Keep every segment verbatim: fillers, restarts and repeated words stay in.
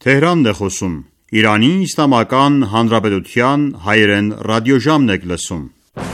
Թեհրանն է խոսում։ Իրանի Իսլամական Հանրապետության հայերեն ռադիոժամն եք լսում։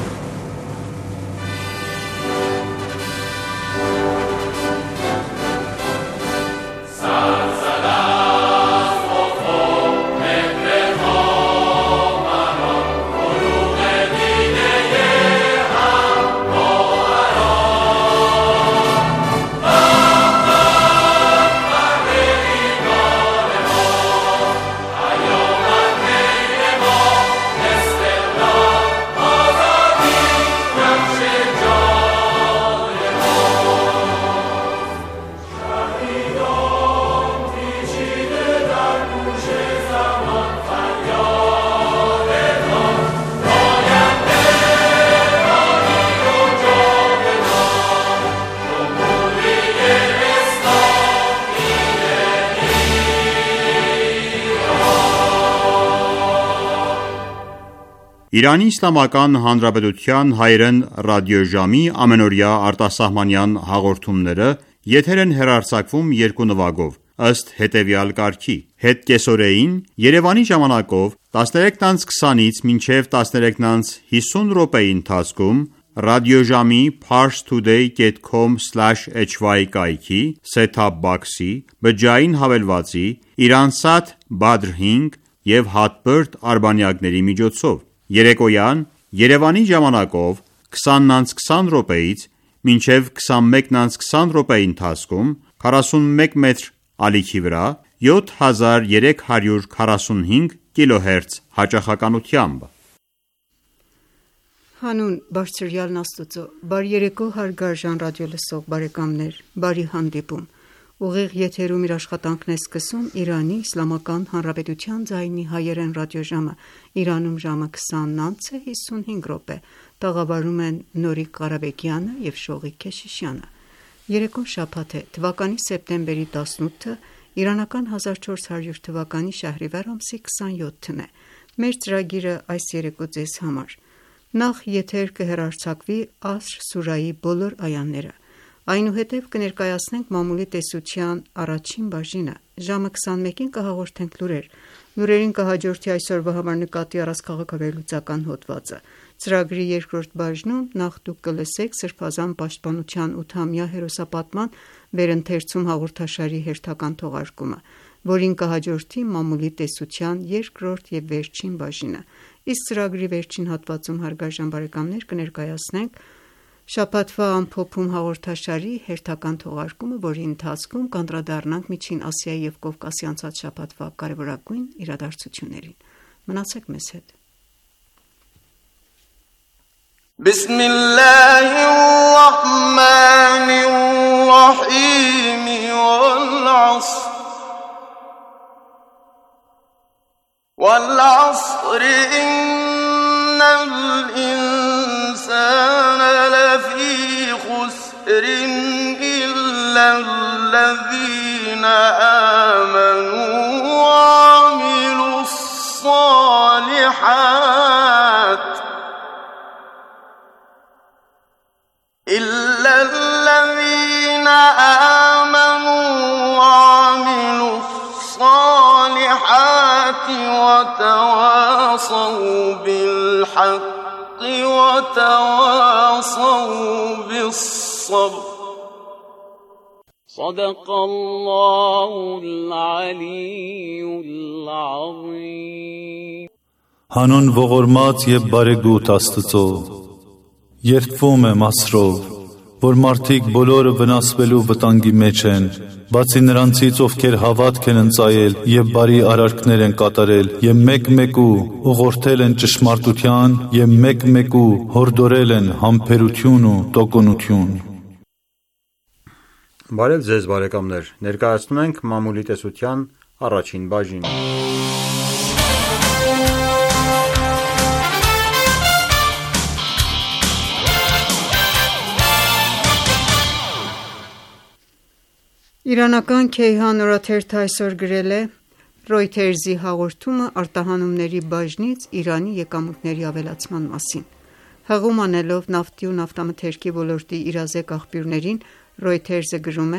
Իրանի Իսլամական Հանրապետության հայերեն ռադիոժամի ամենօրյա արտասահմանյան հաղորդումները եթեր են հեռարձակվում երկու նվագով, ըստ հետևյալ կարգի. Հետկեսօրեին Երևանի ժամանակով տասներեքից քսանից մինչև տասներեքից հիսուն րոպեի ընթացքում ռադիոժամի parstoday dot com slash h y կայքի, set-top box-ի, բջջային հավելվածի, Iransat Badr հինգ և հատբերդ արբանյակների միջոցով, երեկոյան Երևանի ժամանակով քսանից քսան րոպեից մինչև քսանմեկից քսան րոպեի ընթացքում քառասունմեկ մետր ալիքի վրա յոթ հազար երեք հարյուր քառասունհինգ կիլոհերց հաճախականությամբ։ Հանուն բարձրյալն Աստծո, բարի երեկո հարգարժան ռադիոլսող բարեկամներ, բարի հանդիպում։ Ուղիղ եթերում իր աշխատանքն է սկսում Իրանի Իսլամական Հանրապետության ձայնի հայերեն ռադիոժամը, Իրանում ժամը քսանն անց է հիսունհինգ րոպե, տաղավարում են Նորիկ Ղարաբեկյանը և Շողիկ Քեշիշյանը։ Երեկոն շաբաթ է, թվականի սեպտեմբերի տասնութը, իրանական հազար չորս հարյուր թվականի շահրիվար ամսի քսանյոթն է։ Մեր ծրագիրը այս երեկո ձեզ համար։ Նախ եթեր կհեռարձակվի Ասր սուրայի բոլոր այաները, այնուհետև կներկայացնենք մամուլի տեսության առաջին բաժինը, ժամը քսանմեկին կհաղորդենք լուրեր, լուրերին կհաջորդի այսօրվա համար նկատի առած քաղաքավարլուծական հոդվածը, ծրագրի երկրորդ բաժնում նախ դուք կլսեք Սրբազան պաշտպանության ութամյա հերոսապատման վերընթերցում հաղորդաշարի հերթական թողարկումը, որին կհաջորդի մամուլի տեսության երկրորդ և վերջին բաժինը, իսկ ծրագրի վերջին հատվածում հարգարժան բարեկամներ կներկայացնենք շաբաթվա ամփոփում հաղորդաշարի հերթական թողարկումը, որի ընթացքում կանդրադառնանք Միջին Ասիայի և Կովկասի անցած շաբաթվա կարևորագույն իրադարձություններին։ Մնացեք մեզ հետ։ Բիսմիլլահիր ռահմանիր ռահիմ վալ-ዐսր وَالْعَصْرِ إِنَّ الْإِنسَانَ لَفِي خُسْرٍ إِلَّا الَّذِينَ آمَنُوا وَعَمِلُوا الصَّالِحَاتِ إِلَّا الَّذِينَ آمَنوا وَعَمِلُوا الصَّالِحَاتِ وتواصوا بالحق وتواصوا بالصبر صدق الله العلي العظيم Հանուն ողորմած և բարեգութ Աստծո, երդվում եմ Ասրով, որ մարդիկ բոլորը վնասվելու վտանգի մեջ են, բացի նրանցից, ովքեր հավատք են ընծայել և բարի արարքներ են կատարել և մեկ-մեկու ուղղորդել են ճշմարտության և մեկ-մեկու հորդորել են համբերություն ու տոկունություն։ Բարև ձեզ բարեկամներ, ներկայացնում ենք մամուլի տեսության առաջին բաժինը։ Իրանական Քեյհան օրաթերթը այսօր գրել է Ռոյթերզի հաղորդումը արտահանումների բաժնից Իրանի եկամուտների ավելացման մասին։ Հղում անելով նավթի ու նավթամթերքի ոլորտի իրազեկ աղբյուրներին, Ռոյթերզը գրում է.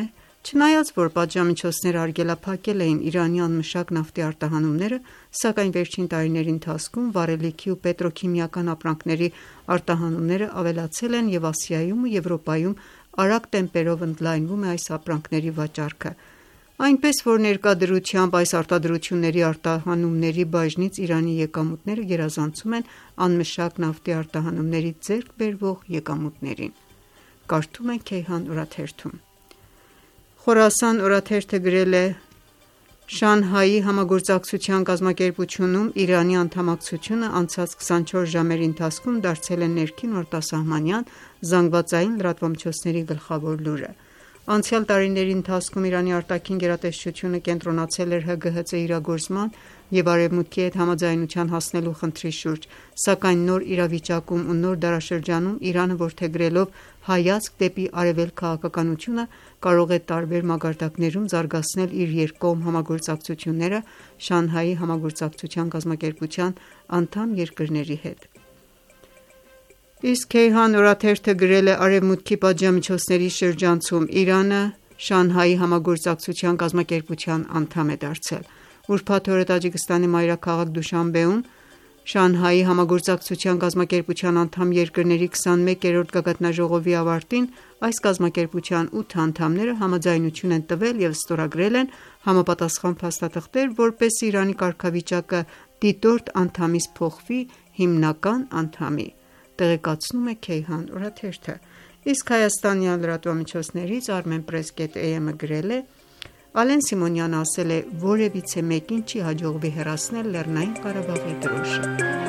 Չնայած որ պատժամիջոցները արգելափակել էին Իրանի անմշակ նավթի արտահանումները, սակայն վերջին տարիների ընթացքում վառելիքի ու պետրոքիմիական ապրանքների արտահանումները ավելացել են և Ասիայում ու Եվրոպայում արագ տեմպերով ընդլայնվում է այս ապրանքների վաճառքը, այնպես որ ներկա դրությամբ այս արտադրությունների արտահանումների բաժնից Իրանի եկամուտները գերազանցում են անմշակ նավթի արտահանումներից ձեռք բերվող եկամուտներին: Կարդում ենք Քեյհան օրաթերթում: Խորասան օրաթերթը գրել է. Շանհայի համագործակցության կազմակերպությունում Իրանի անդամակցությունը անցած քսանչորս ժամերի ընթացքում դարձել է ներքին ու արտասահմանյան զանգվածային լրատվամիջոցների գլխավոր լուրը: Անցյալ տարիների ընթացքում Իրանի արտաքին գերատեսչությունը կենտրոնացել էր ՀԳՀԾ իրագործման և Արևմուտքի հետ համաձայնության հասնելու խնդրի շուրջ, սակայն նոր իրավիճակում ու նոր դարաշրջանում Իրանը որդեգրելով հայացք դեպի արևելք քաղաքականությունը կարող է տարբեր մակարդակներում զարգացնել իր երկկողմ համագործակցությունները Շանհայի համագործակցության կազմակերպության անդամ երկրների հետ: Իսկ Քեյհան օրաթերթը գրել է. Արևմուտքի պատժամիջոցների շրջանցում Իրանը Շանհայի համագործակցության կազմակերպության անդամ է դարձել: Ուրբաթ օրը Տաջիկստանի մայրաքաղաք Դուշանբեում Շանհայի համագործակցության կազմակերպության անդամ երկրների քսանմեկերորդ գագաթնաժողովի ավարտին այս կազմակերպության ութ անդամները համաձայնություն են տվել և ստորագրել են համապատասխան փաստաթղթեր, որպեսզի Իրանի կարգավիճակը դիտորդ անդամից փոխվի հիմնական անդամի: Տեղեկացնում է Քեյհան օրաթերթը: Իսկ հայաստանյան լրատվամիջոցներից Armenpress.am-ը գրել է. Ալեն Սիմոնյանը ասել է. որևիցե մեկին չի հաջողվի հեռացնել Լեռնային Ղարաբաղի դրոշը: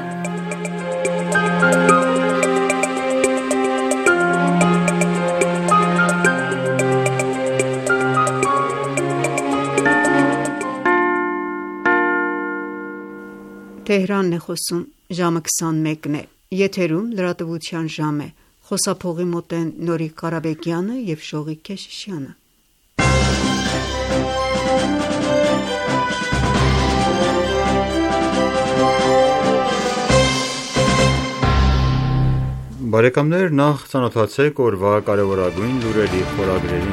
Բարեկամներ, նախ ծանոթացեք օրվա կարևորագույն լուրերի խորագրերին: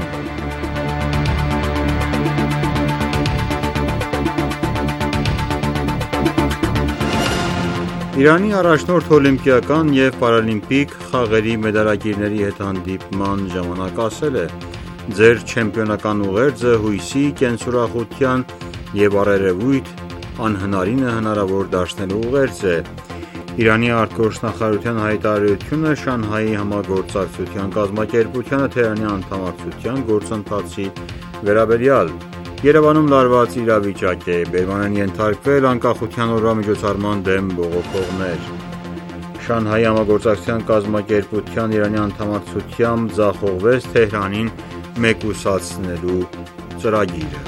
Իրանի առաջնորդ օլիմպիական և պարալիմպիկ խաղերի մեդալակիրների հետ հանդիպման ժամանակ ասել է. «Ձեր չեմպիոնական ուղերձը հույսի, կենսուրախության և առերևույթ անհնարինը հնարավոր դարձնելու ուղերձ է»: Իրանի արտգործնախարարության հայտարարությունը Շանհայի համագործակցության կազմակերպությանը Թեհրանի անդամակցության գործընթացի վերաբերյալ: Երևանում լարված իրավիճակ է, բերման են ենթարկվել Անկախության օրվա միջոցառման դեմ բողոքողներ: Շանհայի համագործակցության կազմակերպության Իրանի անդամակցությամբ ձախողվեց Թեհրանին մեկուսացնելու ծրագիրը: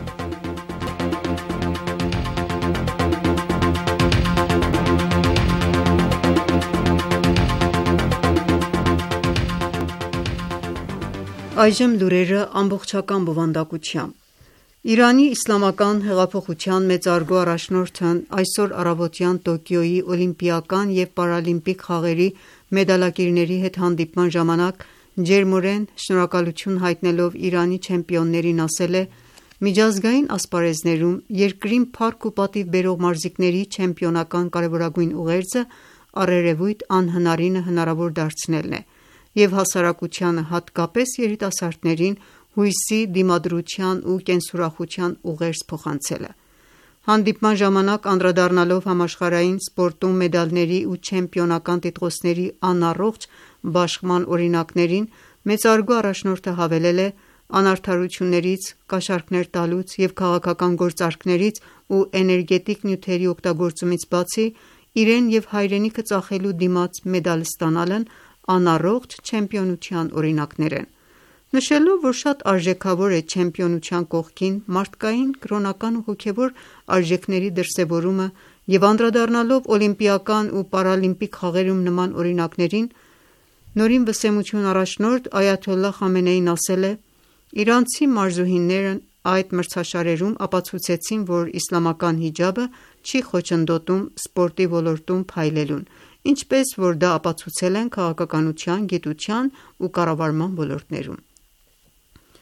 Այժմ լուրերը ամբողջական բովանդակությամբ: Իրանի իսլամական հեղափոխության մեծարգո առաջնորդն այսօր առավոտյան Տոկիոյի օլիմպիական և պարալիմպիկ խաղերի մեդալակիրների հետ հանդիպման ժամանակ ջերմորեն շնորհակալություն հայտնելով Իրանի չեմպիոններին ասել է. «Միջազգային ասպարեզներում երկրին փառք ու պատիվ բերող մարզիկների չեմպիոնական կարևորագույն ուղերձը առերևույթ անհնարինը հնարավոր դարձնելն է և հասարակությանը, հատկապես երիտասարդներին հույսի, դիմադրության ու կենսուրախության ուղերձ փոխանցելը»: Հանդիպման ժամանակ անդրադառնալով համաշխարհային սպորտում մեդալների ու չեմպիոնական տիտղոսների անառողջ բաշխման օրինակներին, մեծարգո առաջնորդը հավելել է. «Անարդարություններից, կաշառքներ տալուց և քաղաքական գործարքներից ու էներգետիկ նյութերի օգտագործումից բացի, իրեն և հայրենիքը ծախելու դիմաց մեդալ ստանալն անառողջ չեմպիոնության օրինակներ են»: Նշելով, որ շատ արժեքավոր է չեմպիոնության կողքին մարդկային, կրոնական ու հոգևոր արժեքների դրսևորումը և անդրադառնալով օլիմպիական ու պարալիմպիկ խաղերում նման օրինակներին, ՆՎ առաջնորդ Այաթոլլահ Խամենեին ասել է. «Իրանցի մարզուհիներն այդ մրցաշարերում ապացուցեցին, որ իսլամական հիջաբը չի խոչընդոտում սպորտի ոլորտում փայլելուն, ինչպես որ դա ապացուցել են քաղաքականության, գիտության ու կառավարման ոլորտներում»: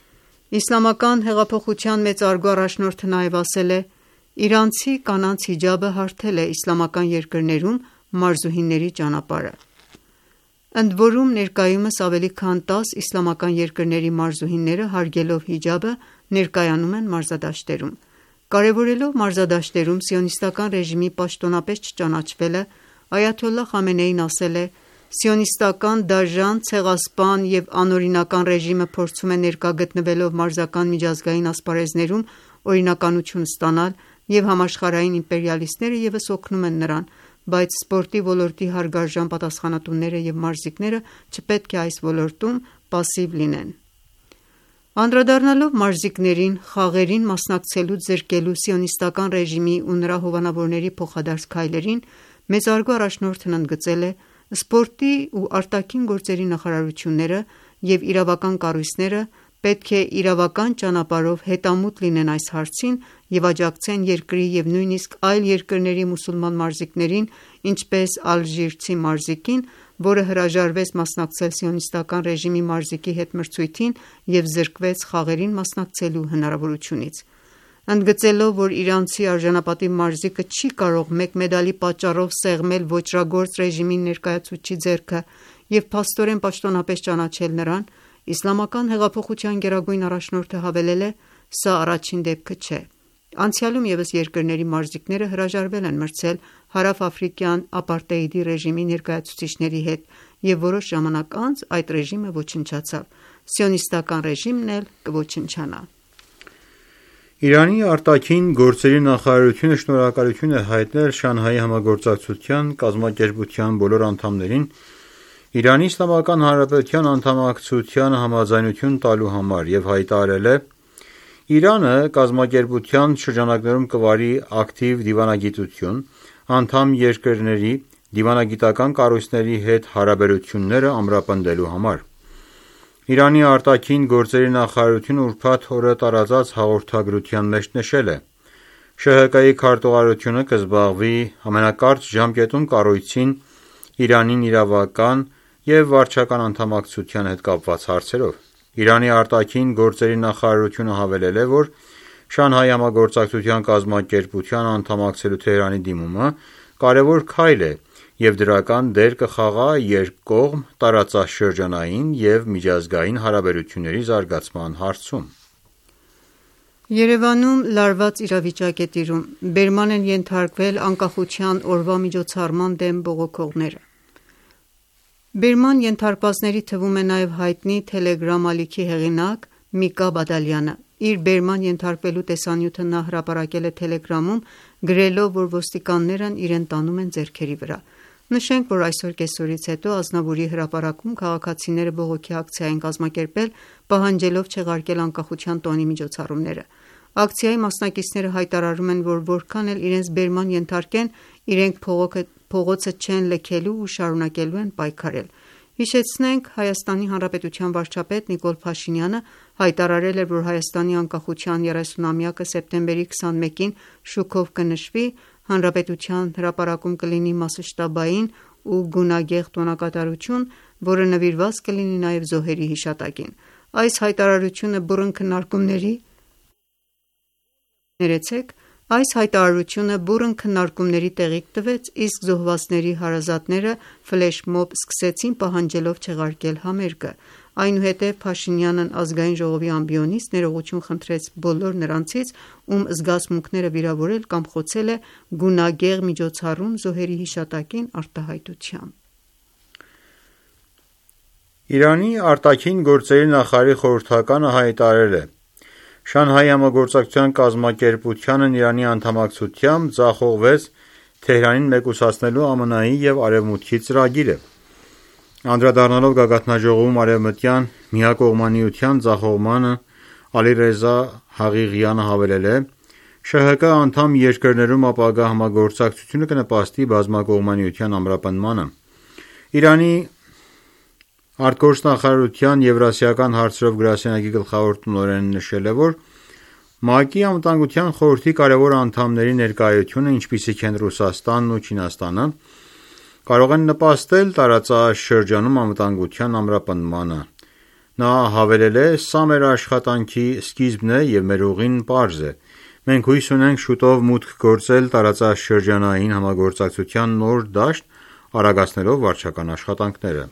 Իսլամական հեղափոխության մեծարգո առաջնորդը նաև ասել է. «Իրանցի կանանց հիջաբը հարթել է իսլամական երկրներում մարզուհիների ճանապարհը»։ Ընդ որում, ներկայումս ավելի քան տաս իսլամական երկրների մարզուհիները հարգելով հիջաբը ներկայանում են մարզադաշտերում։ Կարևորելով մարզադաշտերում սիոնիստական ռեժիմի պաշտոնապես չճանաչվելը, այաթոլլահ Խամենեին ասել է. «Սիոնիստական դաժան, ցեղասպան և անօրինական ռեժիմը փորձում է ներկա գտնվելով մարզական միջազգային ասպարեզներում օրինականություն ստանալ, և համաշխարհային իմպերիալիստները ևս օգնում են նրան, բայց սպորտի ոլորտի հարգարժան պատասխանատուները և մարզիկները չպետք է այս ոլորտում պասիվ լինեն»։ Անդրադառնալով մարզիկներին խաղերին մասնակցելուց զրկելու սիոնիստական ռեժիմի ու նրա հովանավորների փոխադարձ քայլերին, մեծարգո առաջնորդն ընդգծել է. «Սպորտի ու արտաքին գործերի նախարարությունները և իրավական կառույցները պետք է իրավական ճանապարհով հետամուտ լինեն այս հարցին և աջակցեն երկրի և նույնիսկ այլ երկրների մուսուլման մարզիկներին, ինչպես ալժիրցի մարզիկին, որը հրաժարվեց մասնակցել սիոնիստական ռեժիմի մարզիկի հետ մրցույթին և զրկվեց խաղերին մասնակցելու հնարավորությունից»։ Ընդգծելով, որ իրանցի արժանապատիվ մարզիկը չի կարող մեկ մեդալի պատճառով սեղմել ոճրագործ ռեժիմի ներկայացուցչի ձեռքը և փաստորեն պաշտոնապես ճանաչել նրան, Իսլամական հեղափոխության գերագույն առաջնորդը հավելել է. «Սա առաջին դեպքը չէ։ Անցյալում ևս երկրների մարզիկները հրաժարվել են մրցել հարավաֆրիկյան ապարտեիդի ռեժիմի ներկայացուցիչների հետ, և որոշ ժամանակ անց այդ ռեժիմը ոչնչացավ։ Սիոնիստական ռեժիմն էլ կոչնչանա»։ Իրանի արտաքին գործերի նախարարությունը շնորհակալություն է հայտնել Շանհայի համագործակցության կազմակերպության բոլոր անդամներին Իրանի Իսլամական Հանրապետության անդամակցությանը համաձայնություն տալու համար և հայտարարել է. «Իրանը կազմակերպության շրջանակներում կվարի ակտիվ դիվանագիտություն՝ անդամ երկրների դիվանագիտական կառույցների հետ հարաբերությունները ամրապնդելու համար»։ Իրանի արտաքին գործերի նախարարությունը ուրբաթ օրը տարածած հաղորդագրության մեջ նշել է. «ՇՀԿ-ի քարտուղարությունը կզբաղվի ամենակարճ ժամկետում կառույցին Իրանին իրավական և վարչական անդամակցության հետ կապված հարցերով»։ Իրանի արտաքին գործերի նախարարությունը հավելել է, որ Շանհայի համագործակցության կազմակերպությանը անդամակցելու Թեհրանի դիմումը կարևոր քայլ է և դրական դեր կխաղա երկկողմ, տարածաշրջանային և միջազգային հարաբերությունների զարգացման հարցում։ Երևանում լարված իրավիճակ է տիրում։ Բերման են ենթարկվել Անկախության օրվա միջոցառման դեմ բողոքողները։ Բերման ենթարկվածների թվում է նաև հայտնի Թելեգրամ ալիքի հեղինակ Միկա Բադալյանը։ Իր բերման ենթարկվելու տեսանյութը նա հրապարակել է Թելեգրամում, գրելով, որ ոստիկաններն իրեն տանում են ձեռքերի վրա։ Նշենք, որ այսօր կեսօրից հետո Ազնավուրի հրապարակում քաղաքացիները բողոքի ակցիա են կազմակերպել՝ պահանջելով չեղարկել անկախության տոնի միջոցառումները։ Ակցիայի մասնակիցները հայտարարում են, որ որքան էլ իրենց բերման ենթարկեն, իրենք փողոցը չեն լքելու ու շարունակելու են պայքարել։ Հիշեցնենք, Հայաստանի Հանրապետության վարչապետ Նիկոլ Փաշինյանը հայտարարել էր, որ Հայաստանի անկախության երեսունամյակը սեպտեմբերի քսանմեկին շուքով կնշվի, Հանրապետության հրապարակում կլինի մասշտաբային ու գունագեղ տոնակատարություն, որը նվիրված կլինի նաև զոհերի հիշատակին։ Այս հայտարարությունը բուռն քննարկումների ներեցեք, այս հայտարարությունը բուռն քննարկումների տեղիք տվեց, իսկ զոհվածների հարազատները ֆլեշմոբ սկսեցին պահանջելով չեղարկել համերգը։ Այնուհետև Փաշինյանն Ազգային ժողովի ամբիոնից ներողություն խնդրեց բոլոր նրանցից, ում զգացմունքները վիրավորել կամ խոցել է գունագեղ միջոցառում զոհերի հիշատակին արտահայտությամբ։ Իրանի արտաքին գործերի նախարարի խորհրդականը հայտարարել է. «Շանհայի համագործակցության կազմակերպությանն Իրանի անդամակցությամբ ձախողվեց Թեհրանին մեկուսացնելու ԱՄՆ-ի և Արևմուտքի ծրագիրը»։ Անդրադառնալով գագաթնաժողովում արևմտյան միակողմանիության ձախողմանը, Ալիռեզա Հաղիղյանը հավելել է. «ՇՀԿ անդամ երկրներում ապագա համագործակցությունը կնպաստի բազմակողմանիության ամրապնդմանը»։ Իրանի արտգործնախարարության Եվրասիական հարցերով գրասենյակի գլխավոր տնօրենը նշել է, որ ՄԱԿ-ի Անվտանգության խորհրդի կարևոր անդամների ներկայությունը, ինչպիսիք են Ռուսաստանն ու Չինաստանը, կարող են նպաստել տարածաշրջանում անվտանգության ամրապնդմանը։ Նա հավելել է. «Սա մեր աշխատանքի սկիզբն է և մեր ուղին պարզ է։ Մենք հույս ունենք շուտով մուտք գործել տարածաշրջանային համագործակցության նոր դաշտ՝ արագացնելով վարչական աշխատանքները»։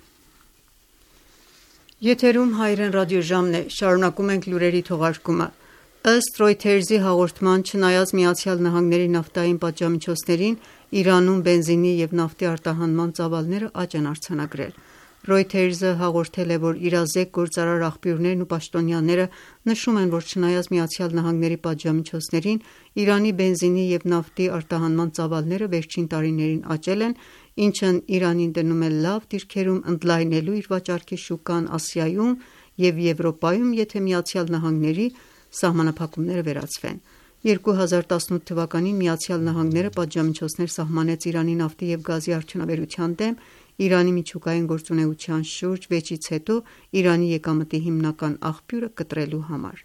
Եթերում հայրեն ռադիոժամն է։ Շարունակում ենք լուրերի թողարկումը։ Ըստ Reuters-ի հաղորդման, չնայած ԱՄՆ-ի նավթային պատժամիջոցներին, Իրանում բենզինի և նավթի արտահանման ծավալները աճ են արձանագրել։ Reuters-ը հաղորդել է, որ իրազեկ գործարար աղբյուրներն ու պաշտոնյաները նշում են, որ չնայած ԱՄՆ-ի պատժամիջոցներին, Իրանի բենզինի և նավթի արտահանման ծավալները վերջին տարիներին աճել են, ինչն Իրանին դնում է լավ դիրքերում ընդլայնելու իր վաճառքի շուկան Ասիայում և Եվրոպայում, եթե ԱՄՆ-ի սահմանափակումները վերացվեն։ երկու հազար տասնութ թվականին ԱՄՆ-ը պատժամիջոցներ սահմանեց Իրանի նավթի և գազի արդյունաբերության դեմ՝ Իրանի միջուկային գործունեության շուրջ վեճից հետո Իրանի եկամտի հիմնական աղբյուրը կտրելու համար։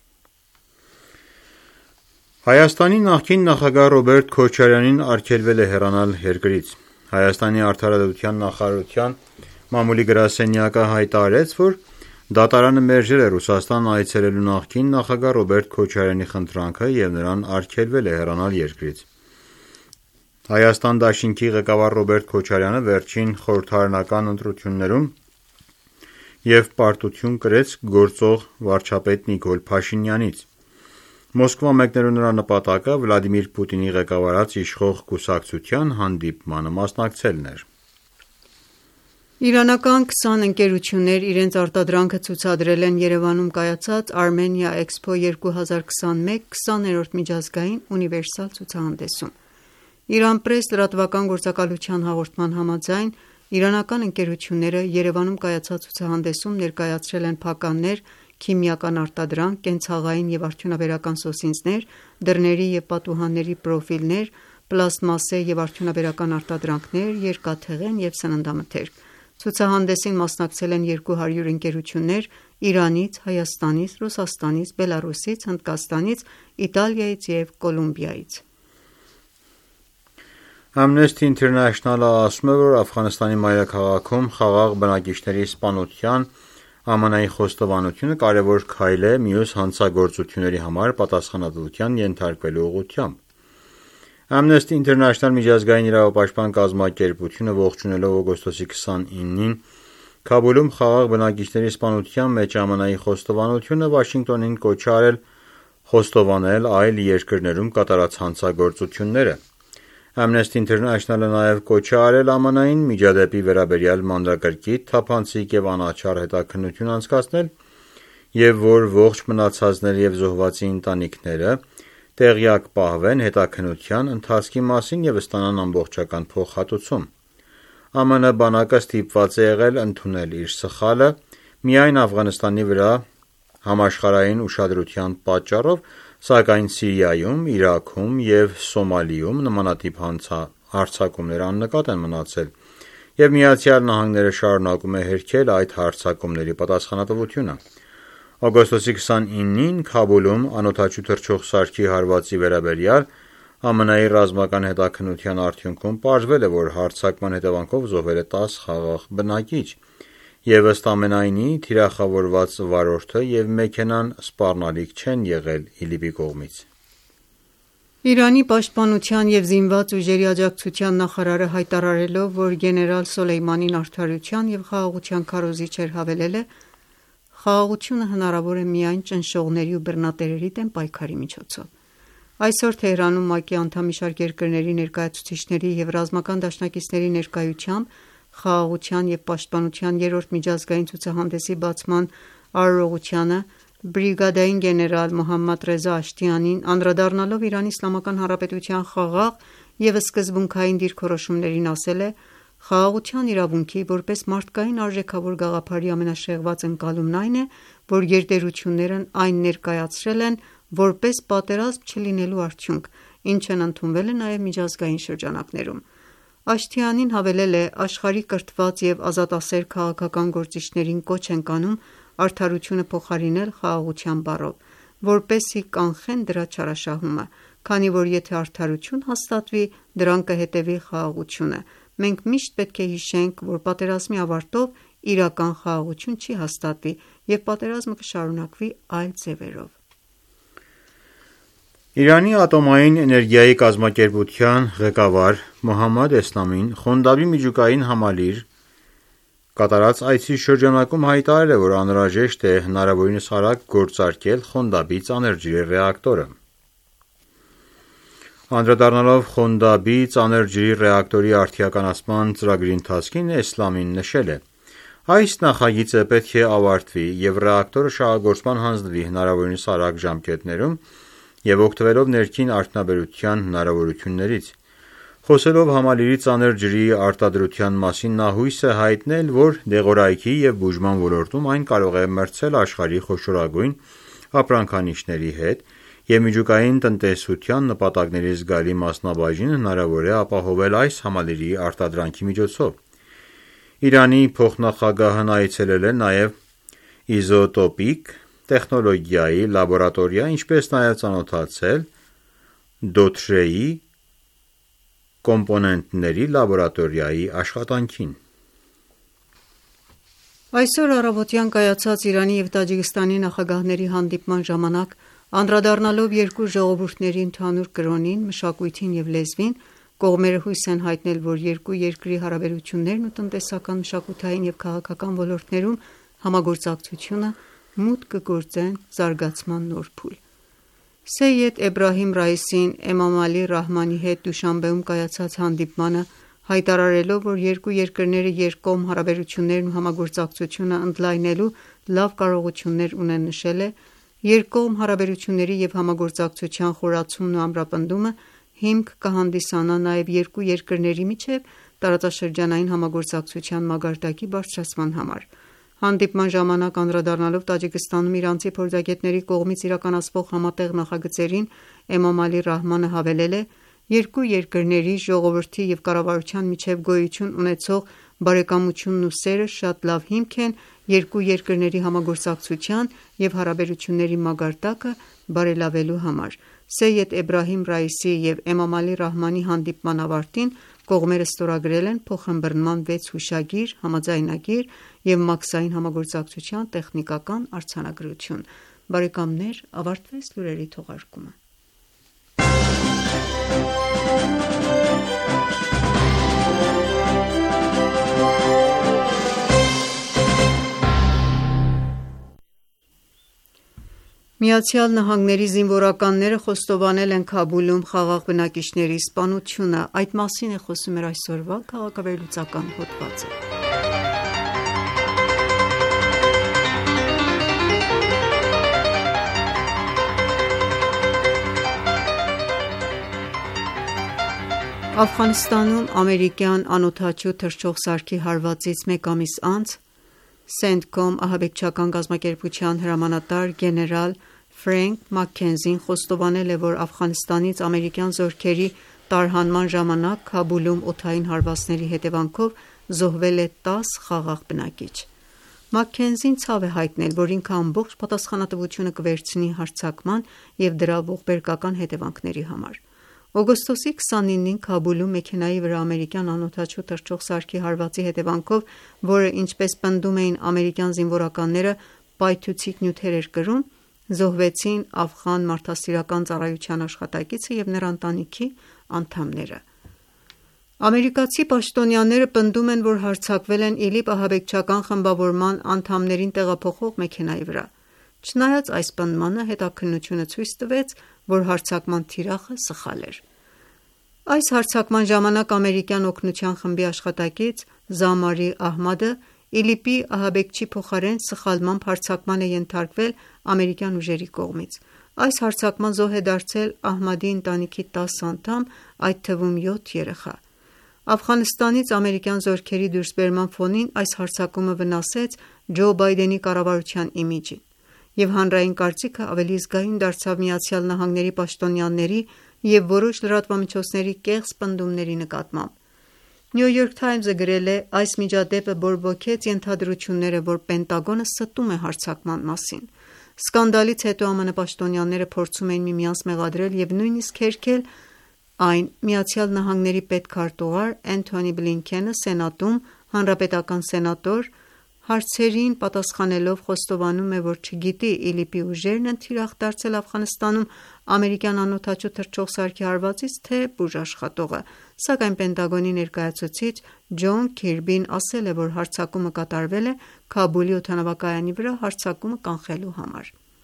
Հայաստանի նախկին նախագահ Ռոբերտ Քոչարյանին արգելվել է հեռանալ երկրից։ Հայաստանի արդարադատության նախարարության մամուլի գրասենյակը հայտարարեց, որ դատարանը մերժել է Ռուսաստան այցելելու նախկին նախագահ Ռոբերտ Քոչարյանի խնդրանքը և նրան արգելվել է հեռանալ երկրից։ Հայաստան դաշինքի ղեկավար Ռոբերտ Քոչարյանը վերջին խորհրդարանական ընտրություններում և պարտություն կրեց գործող վարչապետ Նիկոլ Փաշինյանից։ Մոսկվա մեկնելու նրա նպատակը Վլադիմիր Պուտինի ղեկավարած իշխող կուսակցության հանդիպմանը մասնակցելն էր։ Իրանական քսան ընկերություններ իրենց արտադրանքը ցուցադրել են Երևանում կայացած Armenia Expo երկու հազար քսանմեկ քսաներորդ միջազգային ունիվերսալ ցուցահանդեսում։ Իրանպրես լրատվական գործակալության հաղորդման համաձայն, իրանական ընկերությունները Երևանում կայացած ցուցահանդեսում ներկայացրել են փականներ, քիմիական արտադրանք, կենցաղային և արդյունաբերական սոսինձներ, դռների և պատուհանների պրոֆիլներ, պլաստմասե և արդյունաբերական արտադրանքներ, երկաթեղեն և սննդամթերք։ Ցուցահանդեսին մասնակցել են երկու հարյուր ընկերություններ Իրանից, Հայաստանից, Ռուսաստանից, Բելառուսից, Հնդկաստանից, Իտալիայից և Կոլումբիայից։ Amnesty International-ը ասում է, որ Աֆղանստանի մայրաքաղաքում խաղաղ բնակիչների սպանության ԱՄՆ-ի խոստովանությունը կարևոր քայլ է մյուս հանցագործությունների համար պատասխանատվության ենթարկվելու ուղղությամբ։ Amnesty International միջազգային իրավապաշտպան կազմակերպությունը ողջունելով օգոստոսի քսանինին Քաբուլում խաղաղ բնակիչների սպանության մեջ ԱՄՆ-ի խոստովանությունը Վաշինգտոնին կոչ է արել խոստովանել այլ երկրներում կատարած հանցագործությունները։ Amnesty International-ը նաև կոչ է արել ԱՄՆ-ին միջադեպի վերաբերյալ մանրակրկիտ, թափանցիկ և անաչառ հետաքննություն անցկացնել և որ ողջ մնացածների և զոհվածի ընտանիքները տեղյակ պահվեն հետաքննության ընթացքի մասին և ստանան ամբողջական փոխհատուցում։ ԱՄՆ բանակը ստիպված է եղել ընդունել իր սխալը միայն Աֆղանստանի վրա համաշխարհային ուշադրության պատճառով, սակայն Սիրիայում, Իրաքում և Սոմալիում նմանատիպ հարձակումներ աննկատ են մնացել, և ԱՄՆ-ը շարունակում է հերքել այդ հարձակումների պատասխանատվությունը։ Օգոստոսի քսանինին Քաբուլում անօդաչու թռչող սարքի հարվածի վերաբերյալ ԱՄՆ-ի ռազմական հետաքննության արդյունքում պարզվել է, որ հարձակման հետևանքով զոհվել է տասը խաղաղ բնակիչ, և ըստ ամենայնի թիրախավորված վարորդը և մեքենան սպառնալիք չեն եղել ԻԼԻՊ-ի կողմից։ Իրանի պաշտպանության և զինված ուժերի աջակցության նախարարը հայտարարելով, որ գեներալ Սոլեյմանին արդարության և խաղաղության քարոզիչ էր, հավելել է. «Խաղաղությունը հնարավոր է միայն ճնշողների ու բռնատերերի դեմ պայքարի միջոցով»։ Այսօր Թեհրանում ՄԱԿ-ի անդամ մի շարք երկրների ներկայացուցիչների և ռազմական դաշնակիցների ներկայությամբ Խաղաղության և պաշտպանության երրորդ միջազգային ցուցահանդեսի բացման արարողությանը բրիգադային գեներալ Մոհամմադ Ռեզա Աշտիանին անդրադառնալով Իրանի Իսլամական Հանրապետության խաղաղ և սկզբունքային դիրքորոշումներին ասել է. «Խաղաղության իրավունքի՝ որպես մարդկային արժեքավոր գաղափարի ամենաշեղված ընկալումն այն է, որ գերտերություններն այն ներկայացրել են որպես պատերազմ չլինելու արդյունք, ինչն ընդունվել է նաև միջազգային շրջանակներում»։ Աշթիանին հավելել է. «Աշխարհի կրթված և ազատասեր քաղաքական գործիչներին կոչ ենք անում արդարությունը փոխարինել խաղաղության բառով, որպեսզի կանխեն դրա չարաշահումը, քանի որ եթե արդարություն հաստատվի, դրան կհետևի խաղաղությունը։ Մենք միշտ պետք է հիշենք, որ պատերազմի ավարտով իրական խաղաղություն չի հաստատվի, և պատերազմը կշարունակվի այլ ձևերով։ Իրանի ատոմային էներգիայի կազմակերպության ղեկավար Մոհամմադ Էսլամին Խոնդաբի միջուկային համալիր կատարած այցի շրջանակում հայտարարել է, որ անհրաժեշտ է հնարավորինս արագ գործարկել Խոնդաբի ծանր ջրի ռեակտորը։ Անդրադառնալով Խոնդաբի ծանր ջրի ռեակտորի արդիականացման ծրագրի ընթացքին, Էսլամին նշել է. «Այս նախագիծը պետք է ավարտվի և ռեակտորը շահագործման հանձնվի հնարավորինս արագ ժամկետներում և օգտվելով ներքին արդյունաբերության հնարավորություններից»։ Խոսելով համալիրի ծանր ջրի արտադրության մասին, նա հույս է հայտնել, որ դեղորայքի և բուժման ոլորտում այն կարող է մրցել աշխարհի խոշորագույն ապրանքանիշերի հետ և միջուկային տնտեսության նպատակների զգալի մասնաբաժինը հնարավոր է ապահովել այս համալիրի արտադրանքի միջոցով։ Իրանի փոխնախագահն այցելել է նաև իզոտոպիկ տեխնոլոգիայի լաբորատորիա, ինչպես նաև ծանոթացել Դոթրեի կոմպոնենտների լաբորատորիայի աշխատանքին։ Այսօր առավոտյան կայացած Իրանի և Տաջիկստանի նախագահների հանդիպման ժամանակ, անդրադառնալով երկու ժողովուրդների ընդհանուր կրոնին, մշակույթին և լեզվին, կողմերը հույս են հայտնել, որ երկու երկրի հարաբերություններն ու տնտեսական, մշակութային և քաղաքական ոլորտներում համագործակցությունը մուտք կգործեն զարգացման նոր փուլ։ Սեյեդ Էբրահիմ Ռայիսին Էմամ Ալի Ռահմանի հետ Դուշանբեում կայացած հանդիպմանը հայտարարելով, որ երկու երկրները երկկողմ հարաբերություններն ու համագործակցությունը ընդլայնելու լավ կարողություններ ունեն, նշել է. «Երկկողմ հարաբերությունների և համագործակցության խորացումն ու ամրապնդումը հիմք կհանդիսանա նաև երկու երկրների միջև տարածաշրջանային համագործակցության մակարդակի բարձրացման համար»։ Հանդիպման ժամանակ անդրադառնալով Տաջիկստանում իրանցի փորձագետների կողմից իրականացվող համատեղ նախագծերին, Էմամ Ալի Ռահմանը հավելել է. «Երկու երկրների ժողովրդի և կառավարության միջև գոյություն ունեցող բարեկամությունն ու սերը շատ լավ հիմք են երկու երկրների համագործակցության և հարաբերությունների մակարդակը բարելավելու համար»։ Սեյեդ Էբրահիմ Ռայիսի և Էմամ Ալի Ռահմանի հանդիպման ավարտին կողմերը ստորագրել են փոխըմբռնման վեց հուշագիր, համաձայնագիր և մաքսային համագործակցության տեխնիկական արձանագրություն։ Բարեկամներ ավարտվեց լուրերի թողարկումը։ ԱՄՆ-ի զինվորականները խոստովանել են Քաբուլում խաղաղ բնակիչների սպանությունը։ Այդ մասին է խոսում մեր այսօրվա քաղաքավերլուծական հոդվածը։ Աֆղանստանում ամերիկյան անօդաչու թռչող սարքի հարվածից մեկ ամիս անց CENTCOM ահաբեկչական կազմակերպության հրամանատար գեներալ Ֆրենք Մաքքենզին խոստովանել է, որ Աֆղանստանից ամերիկյան զորքերի տարհանման ժամանակ Քաբուլում օդային հարվածների հետևանքով զոհվել է տասը խաղաղ բնակիչ։ Մաքքենզին ցավ է հայտնել, որ ինքը ամբողջ պատասխանատվությունը կվերցնի հարձակման և դրա ողբերգական հետևանքների համար։ Օգոստոսի քսանինին Քաբուլում մեքենայի վրա ամերիկյան անօդաչու թռչող սարքի հարվածի հետևանքով, որը, ինչպես պնդում էին ամերիկյան զինվորականները, պայթուցիկ նյութեր էր կրում, զոհվեցին աֆղան մարդասիրական ծառայության աշխատակիցը և նրա ընտանիքի անդամները։ Ամերիկացի պաշտոնյաները պնդում են, որ հարձակվել են ԻԼԻՊ ահաբեկչական խմբավորման անդամներին տեղափոխող մեքենայի վրա։ Չնայած այս պնդմանը, հետաքննությունը ցույց տվեց, որ հարձակման թիրախը սխալ էր։ Այս հարձակման ժամանակ ամերիկյան օգնության խմբի աշխատակից Զամարի Ահմադը ԻԼԻՊ-ի ահաբեկչի փոխարեն սխալմամբ հարձակման է ենթարկվել ամերիկյան ուժերի կողմից։ Այս հարձակման զոհ է դարձել Ահմադի ընտանիքի տասը անդամ, այդ թվում յոթ երեխա։ Աֆղանստանից ամերիկյան զորքերի դուրսբերման ֆոնին այս հարձակումը վնասեց Ջո Բայդենի կառավարության իմիջին, և հանրային կարծիքը ավելի զգայուն դարձավ ԱՄՆ պաշտոնյաների և որոշ լրատվամիջոցների կեղծ պնդումների նկատմամբ։ New York Times-ը գրել է. «Այս միջադեպը բորբոքեց ենթադրությունները, որ Պենտագոնը ստում է հարձակման մասին»։ Սկանդալից հետո ԱՄՆ պաշտոնյաները փորձում էին միմյանց մեղադրել և նույնիսկ հերքել այն։ ԱՄՆ պետքարտուղար Էնթոնի Բլինքենը Սենատում հանրապետական սենատոր Հարցերին պատասխանելով խոստովանում է, որ չգիտի ԻԼԻՊ-ի ուժերն են թիրախ դարձել Աֆղանստանում ամերիկյան անօդաչու թռչող սարքի հարվածից, թե բուժաշխատողը, սակայն Պենտագոնի ներկայացուցիչ Ջոն Քիրբին ասել է, որ հարձակումը կատարվել է Քաբուլի օդանավակայանի վրա հարձակումը կանխելու համար։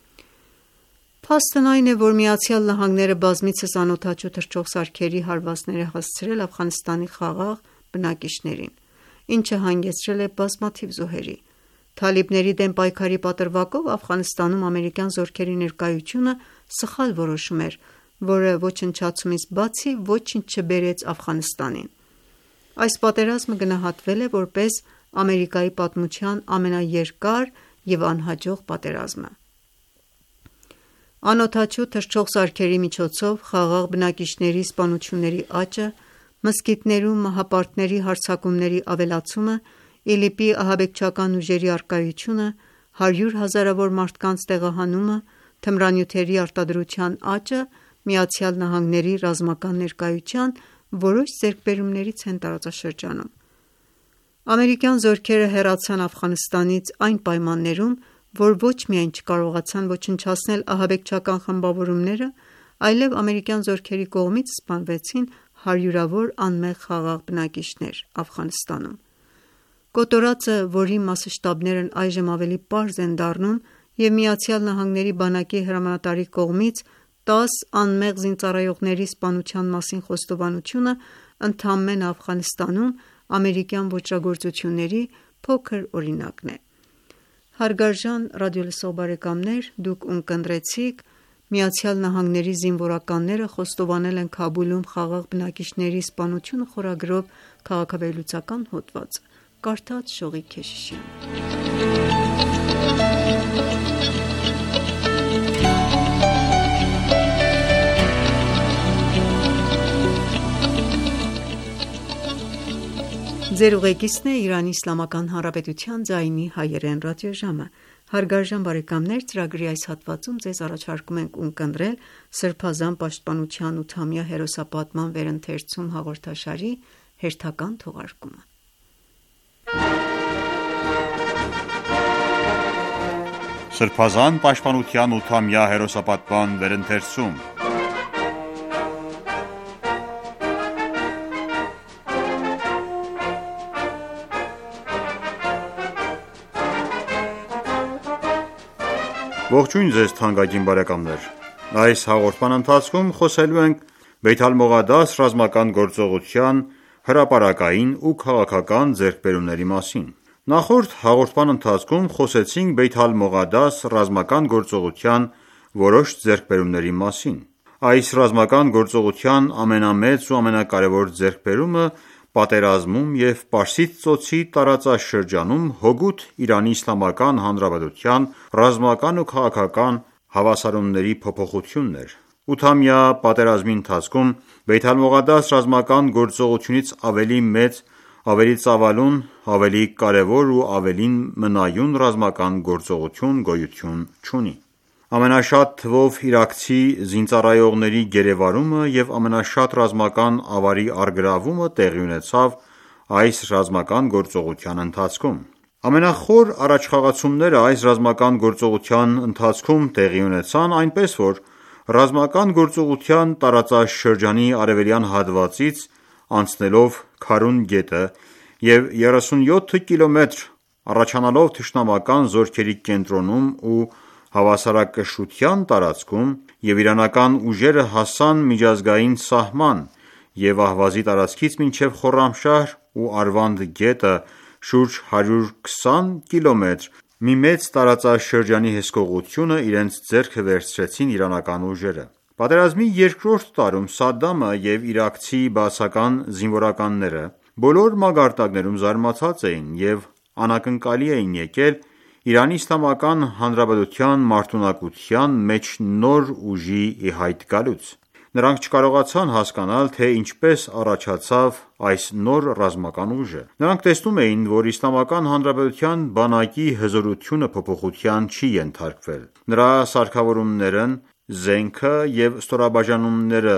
Փաստն այն է, որ ԱՄՆ-ը բազմիցս անօդաչու թռչող սարքերի հարվածներ է հասցրել Աֆղանստանի խաղաղ բնակիչներին, ինչը հանգեցրել է բազմաթիվ զոհերի։ Թալիբների դեմ պայքարի պատրվակով Աֆղանստանում ամերիկյան զորքերի ներկայությունը սխալ որոշում էր, որը ոչնչացումից բացի ոչինչ չբերեց Աֆղանստանին։ Այս պատերազմը գնահատվել է որպես Ամերիկայի պատմության ամենաերկար և անհաջող պատերազմը։ Անօդաչու թռչող սարքերի միջոցով խաղաղ բնակիչների սպանությունների աճը, մզկիթներում մահապարտների հարձակումների ավելացումը, ԻԼԻՊ-ի ահաբեկչական ուժերի առկայությունը, հարյուր հազարավոր մարդկանց տեղահանումը, թմրանյութերի արտադրության աճը ԱՄՆ-ի ռազմական ներկայության որոշ ձեռքբերումներից են տարածաշրջանում։ Ամերիկյան զորքերը հեռացան Աֆղանստանից այն պայմաններում, որ ոչ միայն չկարողացան ոչնչացնել ահաբեկչական խմբավորումները, այլև ամերիկյան զորքերի կողմից սպանվեցին հարյուրավոր անմեղ խաղաղ բնակիչներ Աֆղանստանում։ Կոտորածը, որի մասշտաբներն այժմ ավելի պարզ են դառնում, և ԱՄՆ-ի բանակի հրամանատարի կողմից տաս անմեղ զինծառայողների սպանության մասին խոստովանությունը ընդամենը Աֆղանստանում ամերիկյան ոճրագործությունների փոքր օրինակն է։ Հարգարժան ռադիոլսող բարեկամներ, դուք ունկնդրեցիք «ԱՄՆ-ի զինվորականները խոստովանել են Քաբուլում խաղաղ բնակիչների սպանությունը» խորագրով քաղաքավերլուծական հոդվածը։ Կարդաց Շողիկ Քեշիշյանը։ Ձեր ուղեկիցն է Իրանի Իսլամական Հանրապետության ձայնի հայերեն ռադիոժամը։ Հարգարժան բարեկամներ, ծրագրի այս հատվածում ձեզ առաջարկում ենք ունկնդրել Սրբազան պաշտպանության ութամյա հերոսապատման վերընթերցում հաղորդաշարի հերթական թողարկումը։ Սրբազան պաշտպանության ութամյա հերոսապատման վերընթերցում Ողջույն ձեզ թանկագին բարեկամներ։ Այս հաղորդման ընթացքում խոսելու ենք Բեյթ ալ-Մողադաս ռազմական գործողության հրապարակային ու քաղաքական ձեռքբերումների մասին։ Նախորդ հաղորդման ընթացքում խոսեցինք Բեյթ ալ-Մողադաս ռազմական գործողության որոշ ձեռքբերումների մասին։ Այս ռազմական գործողության ամենամեծ ու ամենակարևոր ձեռքբերումը պատերազմում և Պարսից ծոցի տարածաշրջանում հօգուտ Իրանի Իսլամական Հանրապետության ռազմական ու քաղաքական հավասարումների փոփոխությունն էր։ Ութամյա պատերազմի ընթացքում Բեյթ ալ-Մողադաս ռազմական գործողությունից ավելի մեծ, ավելի ծավալուն, ավելի կարևոր ու ավելին մնայուն ռազմական գործողություն գոյություն չունի։ Ամենաշատ թվով իրաքցի զինծառայողների գերեվարումը և ամենաշատ ռազմական ավարի առգրավումը տեղի ունեցավ այս ռազմական գործողության ընթացքում։ Ամենախոր առաջխաղացումները այս ռազմական գործողության ընթացքում տեղի ունեցան, այնպես որ ռազմական գործողության տարածաշրջանի արևելյան հատվածից անցնելով Քարուն գետը և երեսունյոթ կիլոմետր առաջանալով թշնամական զորքերի կենտրոնում ու հավասարակշռության տարածքում և իրանական ուժերը հասան միջազգային սահման և Ահվազի տարածքից մինչև Խորրամշահր ու Արվանդ գետը շուրջ հարյուր քսան կիլոմետր մի մեծ տարածաշրջանի հսկողությունը իրենց ձեռքը վերցրեցին իրանական ուժերը։ Պատերազմի երկրորդ տարում Սադամը և իրաքցի բաասական զինվորականները բոլոր մակարդակներում զարմացած էին և անակնկալի էին եկել Իրանի Իսլամական Հանրապետության մարտունակության մեջ նոր ուժի ի հայտ գալուց։ Նրանք չկարողացան հասկանալ, թե ինչպես առաջացավ այս նոր ռազմական ուժը։ Նրանք տեսնում էին, որ Իսլամական Հանրապետության բանակի հզորությունը փոփոխության չի ենթարկվել։ Նրա սարքավորումներն, զենքը և ստորաբաժանումները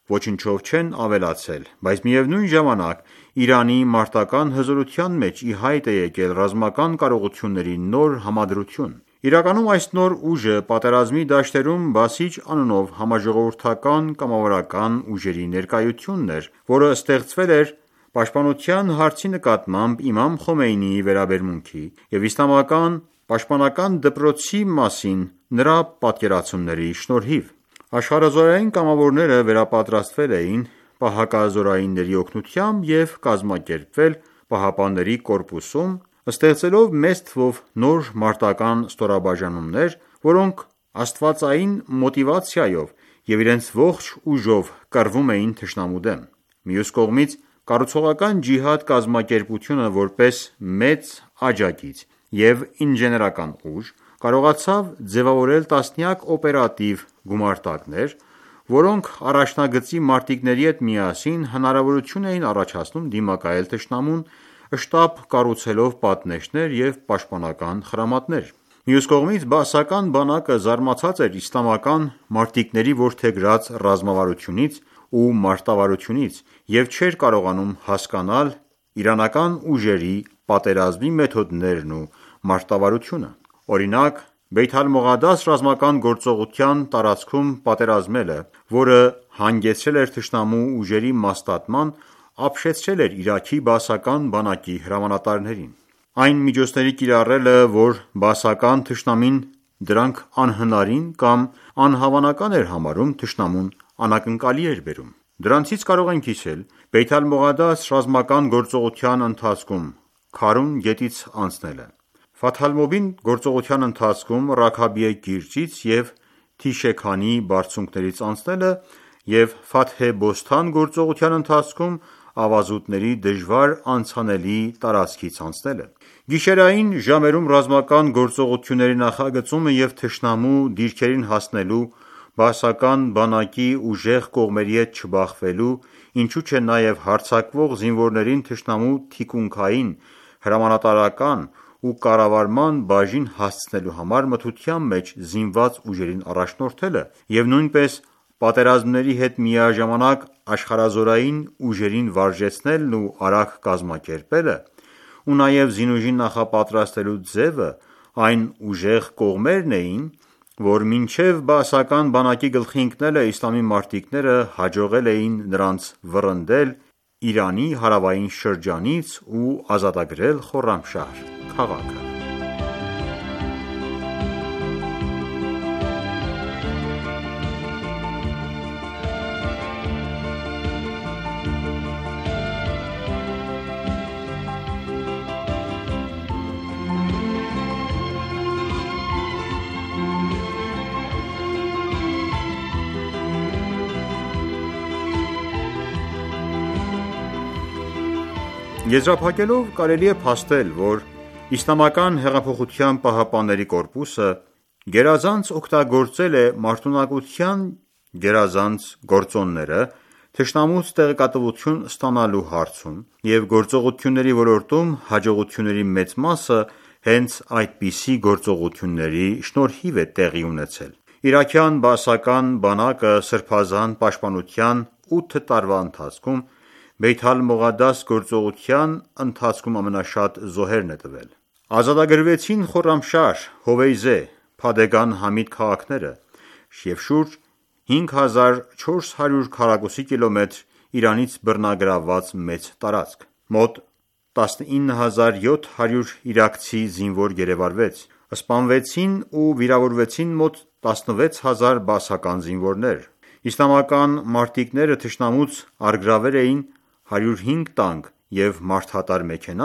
ոչնչով չեն ավելացել, բայց միևնույն ժամանակ Իրանի մարտական հզորության մեջ ի հայտ է եկել ռազմական կարողությունների նոր համադրություն։ Իրականում այս նոր ուժը պատերազմի դաշտերում բասիջ անունով համաժողովրդական կամավորական ուժերի ներկայությունն էր, որը ստեղծվել էր պաշտպանության հարցի նկատմամբ իմամ Խոմեյնիի վերաբերմունքի և իսլամական պաշտպանական դպրոցի մասին նրա պատկերացումների շնորհիվ։ Աշխարհազորային կամավորները վերապատրաստվել էին պահակազորայինների օգնությամբ և կազմակերպվել Պահապանների կորպուսում, ստեղծելով մեծ թվով նոր մարտական ստորաբաժանումներ, որոնք աստվածային մոտիվացիայով և իրենց ողջ ուժով կռվում էին թշնամու դեմ։ Մյուս կողմից, կառուցողական ջիհադ կազմակերպությունը որպես մեծ աջակից և ինժեներական ուժ կարողացավ ձևավորել տասնյակ օպերատիվ գումարտակներ, որոնք առաջնագծի մարտիկների հետ միասին հնարավորություն էին առաջացնում դիմակայել թշնամուն, շտաբ կառուցելով պատնեշներ և պաշտպանական խրամատներ։ Մյուս կողմից, բաասական բանակը զարմացած էր իսլամական մարտիկների որդեգրած ռազմավարությունից ու մարտավարությունից և չէր կարողանում հասկանալ իրանական ուժերի պատերազմի մեթոդներն ու մարտավարությունը։ Օրինակ, Բեյթ Ալ-Մողադաս ռազմական գործողության տարածքում պատերազմելը, որը հանգեցրել էր թշնամու ուժերի մաստատման, ապշեցրել էր Իրաքի բաասական բանակի հրամանատարներին։ Այն միջոցների կիրառելը, որ բաասական թշնամին դրանք անհնարին կամ անհավանական էր համարում, թշնամուն անակնկալի էր բերում։ Դրանցից կարող ենք հիշել Բեյթ Ալ-Մողադաս ռազմական գործողության ընթացքում Քարուն գետից անցնելը, Ֆաթհ Ալ-Մուբին գործողության ընթացքում Ռաքաբիե կիրճից և Թիշեքանի բարձունքներից անցնելը և Ֆաթհ Բոստան գործողության ընթացքում ավազուտների դժվար անցանելի տարածքից անցնելը։ Գիշերային ժամերում ռազմական գործողությունների նախագծումը և թշնամու դիրքերին հասնելու, բաասական բանակի ուժեղ կողմերի հետ չբախվելու, ինչու չէ նաև հարձակվող զինվորներին թշնամու թիկունքային, հրամանատարական ու կառավարման բաժին հասցնելու համար մթության մեջ զինված ուժերին առաջնորդելը և նույնպես պատերազմների հետ միաժամանակ աշխարհազորային ուժերին վարժեցնելն ու արագ կազմակերպելը ու նաև զինուժին նախապատրաստելու ձևը այն ուժեղ կողմերն էին, որ մինչև բաասական բանակի գլխի ընկնելը իսլամի մարտիկները հաջողել էին նրանց վռնդել Իրանի հարավային շրջանից ու ազատագրել Խորրամշահր քաղաքը։ Եզրափակելով կարելի է փաստել, որ Իսլամական հեղափոխության պահապանների կորպուսը գերազանց օգտագործել է մարտունակության գերազանց գործոնները թշնամուց տեղեկատվություն ստանալու հարցում և գործողությունների ոլորտում հաջողությունների մեծ մասը հենց այդպիսի գործողությունների շնորհիվ է տեղի ունեցել։ Իրաքյան բաասական բանակը սրբազան պաշտպանության ութ տարվա ընթացքում Բեյթ Ալ-Մողադաս գործողության ընթացքում ամենաշատ զոհերն է տվել։ Ազատագրվեցին Խորրամշահր, Հովեյզե, Փադեգան Համիդ քաղաքները և շուրջ հինգ հազար չորս հարյուր քառակուսի կիլոմետր Իրանից բռնագրավված մեծ տարածք։ Մոտ տասնինը հազար յոթ հարյուր իրաքցի զինվոր գերեվարվեց։ Սպանվեցին ու վիրավորվեցին մոտ տասնվեց հազար բաասական զինվորներ։ Իսլամական մարտիկները թշնամուց առգրավել էին հարյուր հինգ տանկ և մարդատար մեքենա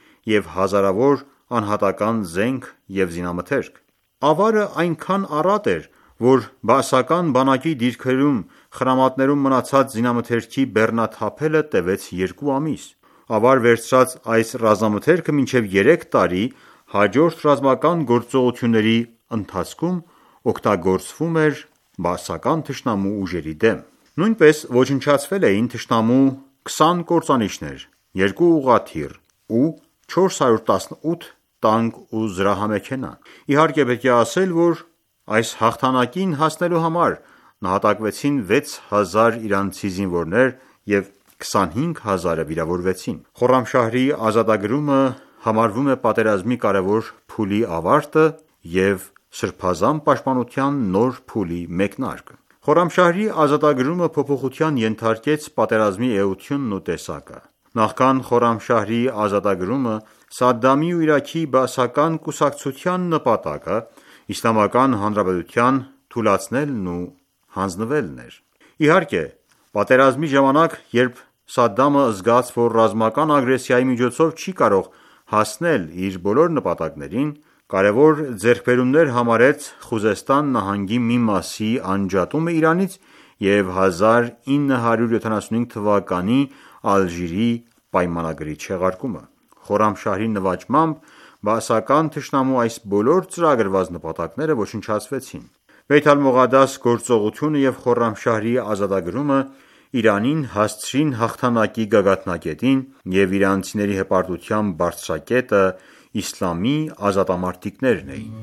և հազարավոր անհատական զենք և զինամթերք։ Ավարը այնքան առատ էր, որ բաասական բանակի դիրքերում խրամատներում մնացած զինամթերքի բեռնաթափելը տևեց երկու ամիս։ Ավար վերցրած այս ռազմամթերքը մինչև երեք տարի հաջորդ ռազմական գործողությունների ընթացքում օգտագործվում էր բաասական թշնամու ուժերի դեմ։ Նույնպես ոչնչացվել էին թշնամու քսան կործանիչներ, երկու ուղղաթիռ ու չորս հարյուր տասնութ տանկ ու զրահամեքենա։ Իհարկե պետք է ասել, որ այս հաղթանակին հասնելու համար նահատակվեցին վեց հազար իրանցի զինվորներ և քսանհինգ հազարը վիրավորվեցին։ Խորրամշահրի ազատագրումը համարվում է պատերազմի կարևոր փուլի ավարտը և Սրբազան պաշտպանության նոր փուլի մեկնարկը։ Խորրամշահրի ազատագրումը փոփոխության ենթարկեց պատերազմի էությունն ու տեսակը։ Նախքան Խորրամշահրի ազատագրումը Սադդամի ու Իրաքի բաասական կուսակցության նպատակը Իսլամական Հանրապետության թուլացնելն ու հանձնվելն էր։ Իհարկե, պատերազմի ժամանակ, երբ Սադդամը զգաց, որ ռազմական ագրեսիայի միջոցով չի կարող հասնել իր բոլոր նպատակներին, կարևոր ձեռքբերումներ համարեց Խուզեստան նահանգի մի մասի անջատումը Իրանից և հազար ինը հարյուր յոթանասունհինգ թվականի Ալժիրի պայմանագրի չեղարկումը։ Խորրամշահրի նվաճմամբ բաասական թշնամու այս բոլոր ծրագրված նպատակները ոչնչացվեցին։ Բեյթ ալ-Մողադաս գործողությունը և Խորրամշահրի ազատագրումը Իրանին հասցրին հաղթանակի գագաթնակետին և իրանցիների հպարտության բարձրակետը իսլամի ազատամարտիկներն էին։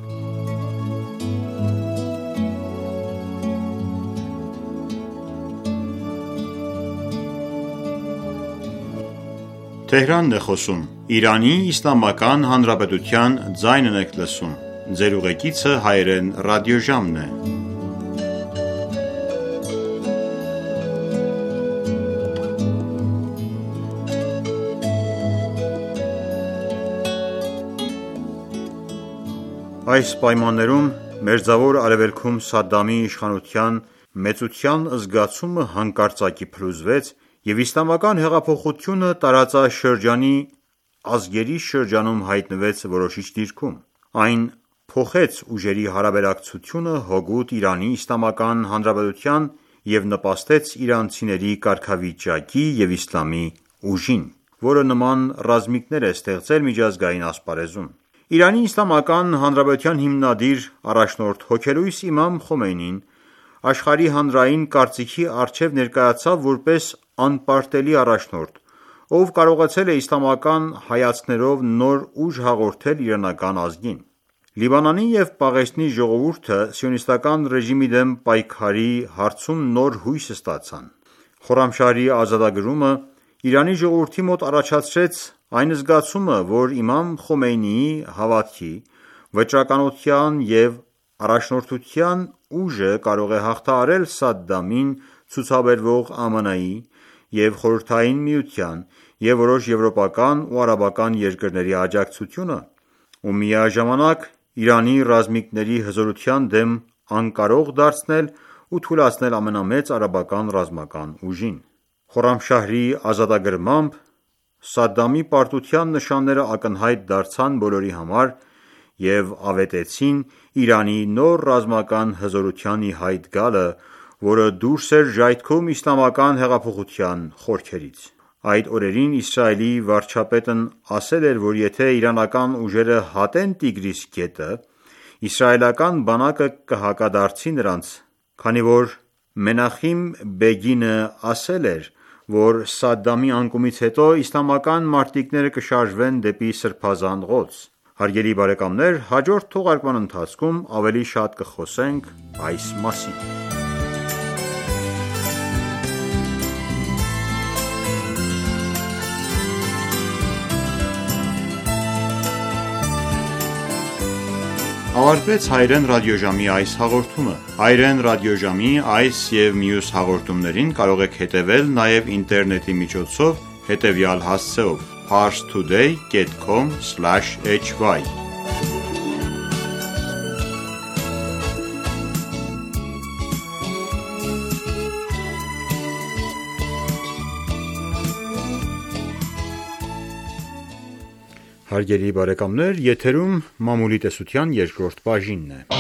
Այս պայմաններում Մերձավոր Արևելքում Սադդամի իշխանության մեծության զգացումը հանկարծակի փլուզվեց և իսլամական հեղափոխությունը տարածաշրջանի ազգերի շրջանում հայտնվեց որոշիչ դիրքում։ Այն փոխեց ուժերի հարաբերակցությունը հօգուտ Իրանի Իսլամական Հանրապետության և նպաստեց իրանցիների կարգավիճակի և իսլամի ուժին, որը նման ռազմիկներ է ստեղծել միջազգային ասպարեզում։ Իրանի Իսլամական Հանրապետության հիմնադիր առաջնորդ հոգելույս իմամ Խոմեյնին աշխարհի հանրային կարծիքի առջև ներկայացավ որպես անպարտելի առաջնորդ, ով կարողացել է իսլամական հայացքներով նոր ուժ հաղորդել իրանական ազգին։ Լիբանանի և Պաղեստինի ժողովուրդը սիոնիստական ռեժիմի դեմ պայքարի հարցում նոր հույս ստացան։ Խորրամշահրի ազատագրումը Իրանի ժողովրդի մոտ առաջացրեց այն զգացումը, որ իմամ Խոմեյնիի հավատքի, վճռականության և առաջնորդության ուժը կարող է հաղթահարել Սադդամին ցուցաբերվող ԱՄՆ-ի և Խորհրդային Միության և որոշ եվրոպական ու արաբական երկրների աջակցությունը ու միաժամանակ Իրանի ռազմիկների հզորության դեմ անկարող դարձնել ու թուլացնել ամենամեծ արաբական ռազմական ուժին։ Խորրամշահրի ազատագրմամբ Սադդամի պարտության նշանները ակնհայտ դարձան բոլորի համար և ավետեցին Իրանի նոր ռազմական հզորության ի հայտ գալը, որը դուրս էր ժայթքում իսլամական հեղափոխության խորքերից։ Այդ օրերին Իսրայելի վարչապետն ասել էր, որ եթե իրանական ուժերը հատեն Տիգրիս գետը, իսրայելական բանակը կհակադարձի նրանց, քանի որ Մենախեմ Բեգինը ասել էր, որ Սադդամի անկումից հետո իսլամական մարտիկները կշարժվեն դեպի Սրբազան Ղոդս։ Հարգելի բարեկամներ, հաջորդ թողարկման ընթացքում ավելի շատ կխոսենք այս մասին։ Ավարտվեց Հայրեն ռադիոժամի այս հաղորդումը։ Հայրեն ռադիոժամի այս և մյուս հաղորդումներին կարող եք հետևել նաև ինտերնետի միջոցով հետևյալ հասցեով՝ parstoday dot com slash h y Հարգելի բարեկամներ, եթերում մամուլի տեսության երկրորդ բաժինն է։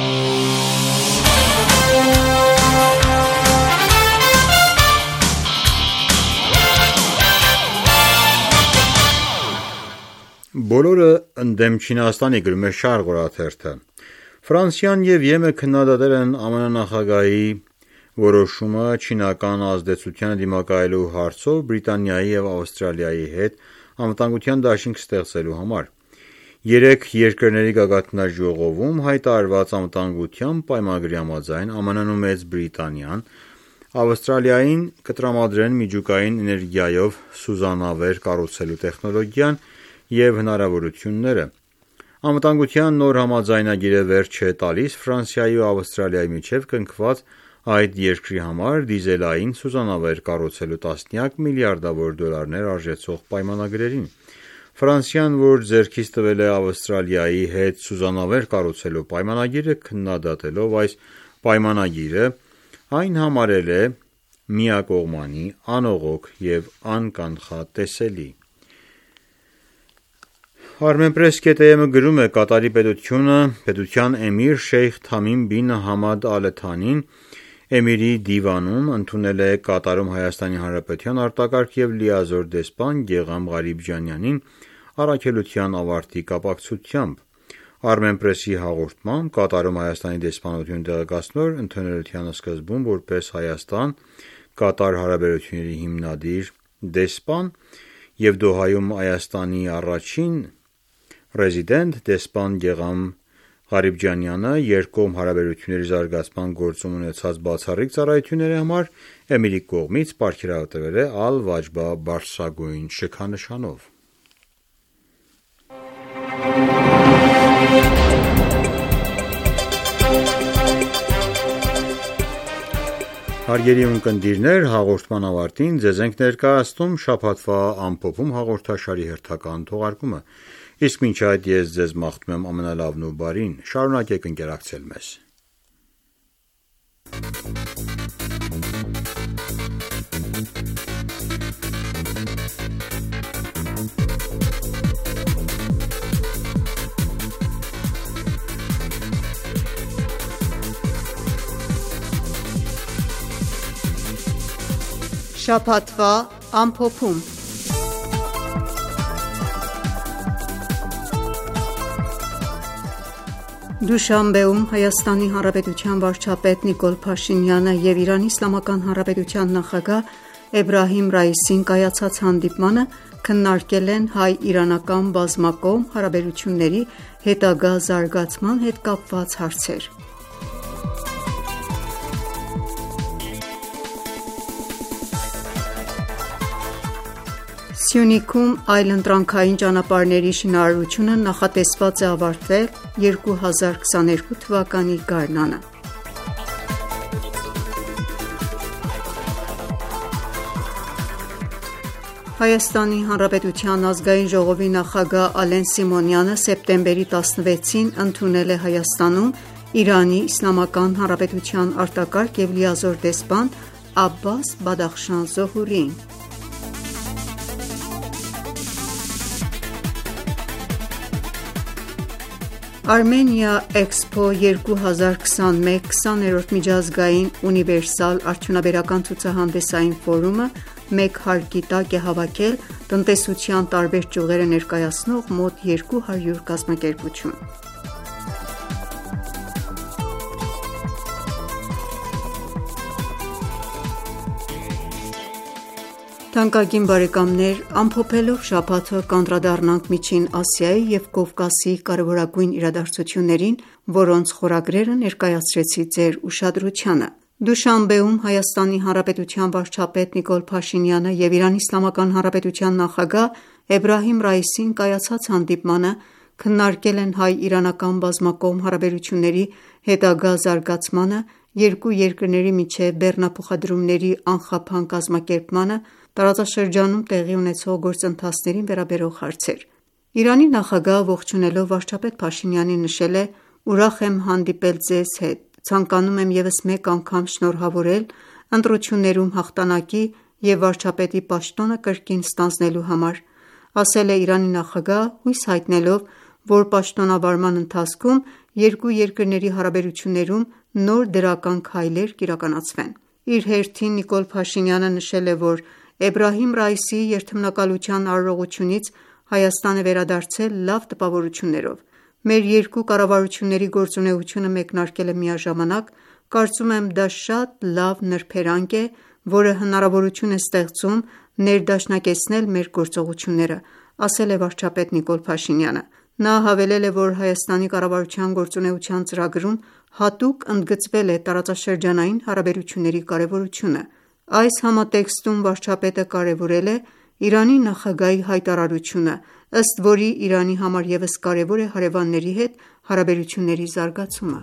Բոլորը ընդդեմ Չինաստանի, գրում է Շարղ օրաթերթը։ Ֆրանսիան և Եմը քննադատել են ԱՄՆ նախագահի որոշումը չինական ազդեցությանը դիմակայելու հարցով Բրիտանիայի և Ավստրալիայի հետ անվտանգության դաշինք ստեղծելու համար։ Երեք երկրների գագաթնաժողովում հայտարարված անվտանգության պայմանագրի համաձայն ԱՄՆ-ն ու Մեծ Բրիտանիան Ավստրալիային կտրամադրեն միջուկային էներգիայով սուզանավեր կառուցելու տեխնոլոգիան և հնարավորությունները։ Անվտանգության նոր համաձայնագիրը վերջ է տալիս Ֆրանսիայի ու Ավստրալիայի միջև կնքված այդ երկրի համար դիզելային սուզանավեր կառուցելու տասնյակ միլիարդավոր դոլարներ արժեցող պայմանագրերին։ Ֆրանսիան, որ ձեռքից տվել է Ավստրալիայի հետ սուզանավեր կառուցելու պայմանագիրը, քննադատելով այս պայմանագիրը, այն համարել է միակողմանի, անողոք և անկանխատեսելի։ Armenpress.am-ը գրում է. Կատարի պետությունը պետության էմիր Շեյխ Թամիմ բին Համադ Ալ Թանին Էմիրի դիվանում ընդունել է Կատարում Հայաստանի Հանրապետության արտակարգ և լիազոր դեսպան Գեգամ Ղարիբջանյանին առաքելության ավարտի կապակցությամբ։ Armenpress-ի հաղորդմամբ Կատարում Հայաստանի դեսպանությունը տեղեկացնում է ընդունելության սկզբում որպես Հայաստան-Կատար հարաբերությունների հիմնադիր դեսպան և Դոհայում Հայաստանի առաջին ռեզիդենտ դեսպան Գեգամ Ղարիբջանյանը երկկողմ հարաբերությունների զարգացման գործում ունեցած բացառիկ ծառայությունների համար Էմիրի կողմից պարգևատրվել է Ալ-Վաջբա բարձրագույն շքանշանով։ Հարգելի ունկնդիրներ, հաղորդման ավարտին ձեզ ենք ներկայացնում շաբաթվա ամփոփում հաղորդաշարի հերթական թողարկումը։ Իսկ մինչ այդ ես ձեզ մաղթում եմ ամենալավն ու բարին։ Շարունակեք ընկերակցել մեզ։ Շաբաթվա ամփոփում։ Դուշանբեում Հայաստանի Հանրապետության վարչապետ Նիկոլ Փաշինյանը և Իրանի Իսլամական Հանրապետության նախագահ Էբրահիմ Ռայիսին կայացած հանդիպմանը քննարկել են հայ-իրանական բազմակողմ հարաբերությունների հետագա զարգացման հետ կապված հարցեր։ Սյունիքում այլընտրանքային ճանապարհների շինարարությունը նախատեսված է ավարտվել երկու հազար քսաներկու թվականի գարնանը։ Հայաստանի Հանրապետության ազգային ժողովի նախագահ Ալեն Սիմոնյանը սեպտեմբերի տասնվեցին ընդունել է Հայաստանում Իրանի Իսլամական Հանրապետության արտակարգ և լիազոր դեսպան Աբբաս Բադախշան Զոհուրիին։ Armenia Expo երկու հազար քսանմեկ քսաներորդ միջազգային ունիվերսալ արդյունաբերական ցուցահանդեսային ֆորումը մեկ հարկի տակ է հավաքել տնտեսության տարբեր ճյուղերը ներկայացնող մոտ երկու հարյուր կազմակերպություն։ Թանկագին բարեկամներ, ամփոփելով շաբաթը կանդրադառնանք Միջին Ասիայի և Կովկասի կարևորագույն իրադարձություններին, որոնց խորագրերը ներկայացրեցի ձեր ուշադրությանը։ Դուշանբեում Հայաստանի Հանրապետության վարչապետ Նիկոլ Փաշինյանը և Իրանի Իսլամական Հանրապետության նախագահ Էբրահիմ Ռայիսին կայացած հանդիպմանը քննարկել են հայ-իրանական բազմակողմ հարաբերությունների հետագա զարգացմանը, երկու երկրների միջև բեռնափոխադրումների անխափան կազմակերպմանը, տարածաշրջանում տեղի ունեցող գործընթացներին վերաբերող հարցեր։ Իրանի նախագահը ողջունելով վարչապետ Փաշինյանին նշել է. «Ուրախ եմ հանդիպել ձեզ հետ, ցանկանում եմ ևս մեկ անգամ շնորհավորել ընտրություններում հաղթանակի և վարչապետի պաշտոնը կրկին ստանձնելու համար», ասել է Իրանի նախագահը, հույս հայտնելով, որ պաշտոնավարման ընթացքում երկու երկրների հարաբերություններում նոր դրական քայլեր կիրականացվեն։ Իր հերթին Նիկոլ Փաշինյանը նշել է, որ Էբրահիմ Ռայիսիի երդմնակալության արարողությունից Հայաստանը վերադարձել լավ տպավորություններով։ Մեր երկու կառավարությունների գործունեությունը մեկնարկել է միաժամանակ, կարծում եմ դա շատ լավ նրբերանգ է, որը հնարավորություն է ստեղծում ներդաշնակեցնել մեր գործողությունները, ասել է վարչապետ Նիկոլ Փաշինյանը։ Նա հավելել է, որ Հայաստանի կառավարության գործունեության ծրագրում հատուկ ընդգծվել է տարածաշրջանային հարաբերությունների կարևորությունը։ Այս համատեքստում վարչապետը կարևորել է Իրանի նախագահի հայտարարությունը, ըստ որի Իրանի համար ևս կարևոր է հարևանների հետ հարաբերությունների զարգացումը։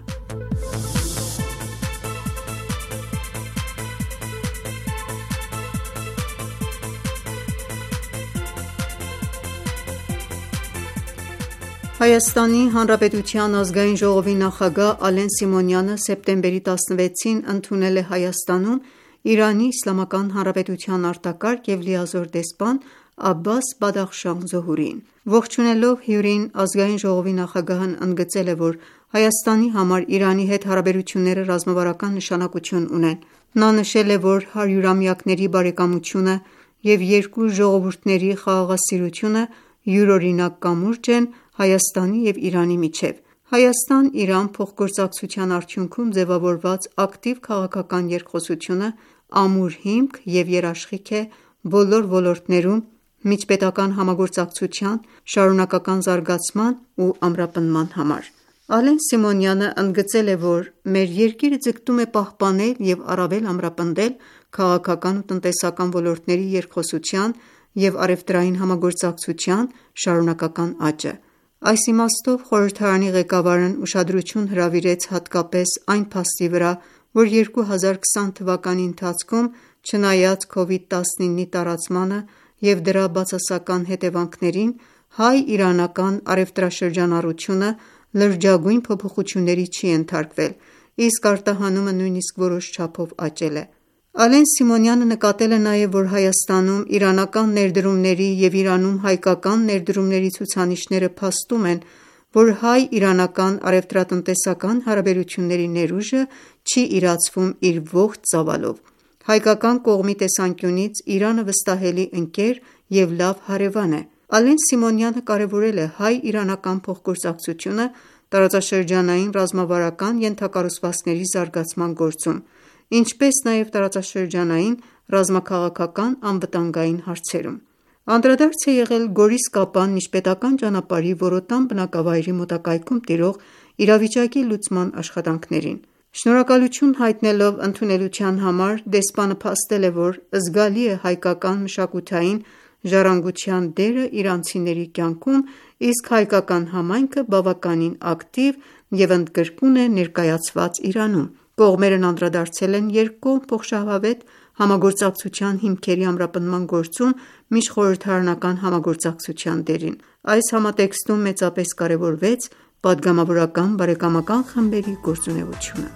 Հայաստանի Հանրապետության ազգային ժողովի նախագահ Ալեն Սիմոնյանը սեպտեմբերի տասնվեցին ընդունել է Հայաստանում Իրանի Իսլամական Հանրապետության արտակարգ և լիազոր դեսպան Աբբաս Բադախշան Զոհուրիին։ Ողջունելով հյուրին, ազգային ժողովի նախագահն ընդգծել է, որ Հայաստանի համար Իրանի հետ հարաբերությունները ռազմավարական նշանակություն ունեն։ Նա նշել է, որ հարյուրամյակների բարեկամությունը և երկու ժողովուրդների խաղաղասիրությունը յուրօրինակ կամուրջ են Հայաստանի և Իրանի միջև։ Հայաստան-Իրան փոխգործակցության արդյունքում ձևավորված ակտիվ քաղաքական երկխոսությունը ամուր հիմք և երաշխիք է բոլոր ոլորտներում միջպետական համագործակցության շարունակական զարգացման ու ամրապնդման համար։ Ալեն Սիմոնյանը ընդգծել է, որ մեր երկիրը ձգտում է պահպանել և առավել ամրապնդել քաղաքական ու տնտեսական ոլորտների երկխոսության և առևտրային համագործակցության շարունակական աճը։ Այս իմաստով խորհրդարանի ղեկավարն ուշադրություն հրավիրեց հատկապես այն փաստի վրա, որ երկու հազար քսան թվականի ընթացքում, չնայած քովիդ տասնինի տարածմանը և դրա բացասական հետևանքներին, հայ-իրանական առևտրաշրջանառությունը լրջագույն փոփոխությունների չի ենթարկվել, իսկ արտահանումը նույնիսկ որոշ չափով աճել է։ Ալեն Սիմոնյանը նկատել է նաև, որ Հայաստանում իրանական ներդրումների և Իրանում հայկական ներդրումների ցուցանիշները փաստում են, որ հայ-իրանական առևտրատնտեսական հարաբերությունների ներուժը չի իրացվում իր ողջ ծավալով։ Հայկական կողմի տեսանկյունից Իրանը վստահելի ընկեր և լավ հարևան է։ Ալեն Սիմոնյանը կարևորել է հայ-իրանական փոխգործակցությունը տարածաշրջանային ռազմավարական ենթակառուցվածքների զարգացման գործում, ինչպես նաև տարածաշրջանային ռազմաքաղաքական անվտանգային հարցերում։ Անդրադարձ է եղել Գորիս-Կապան միջպետական ճանապարհի Որոտան բնակավայրի մոտակայքում տիրող իրավիճակի լուծման աշխատանքներին։ Շնորհակալություն հայտնելով ընդունելության համար, դեսպանը փաստել է, որ զգալի է հայկական մշակութային ժառանգության դերը իրանցիների կյանքում, իսկ հայկական համայնքը բավականին ակտիվ և ընդգրկուն է ներկայացված Իրանում։ Կողմերն անդրադարձել են երկկողմ փոխշահավետ համագործակցության հիմքերի ամրապնդման գործում միջխորհրդարանական համագործակցության դերին։ Այս համատեքստում մեծապես կարևորվեց պատգամավորական բարեկամական խմբերի գործունեությունը։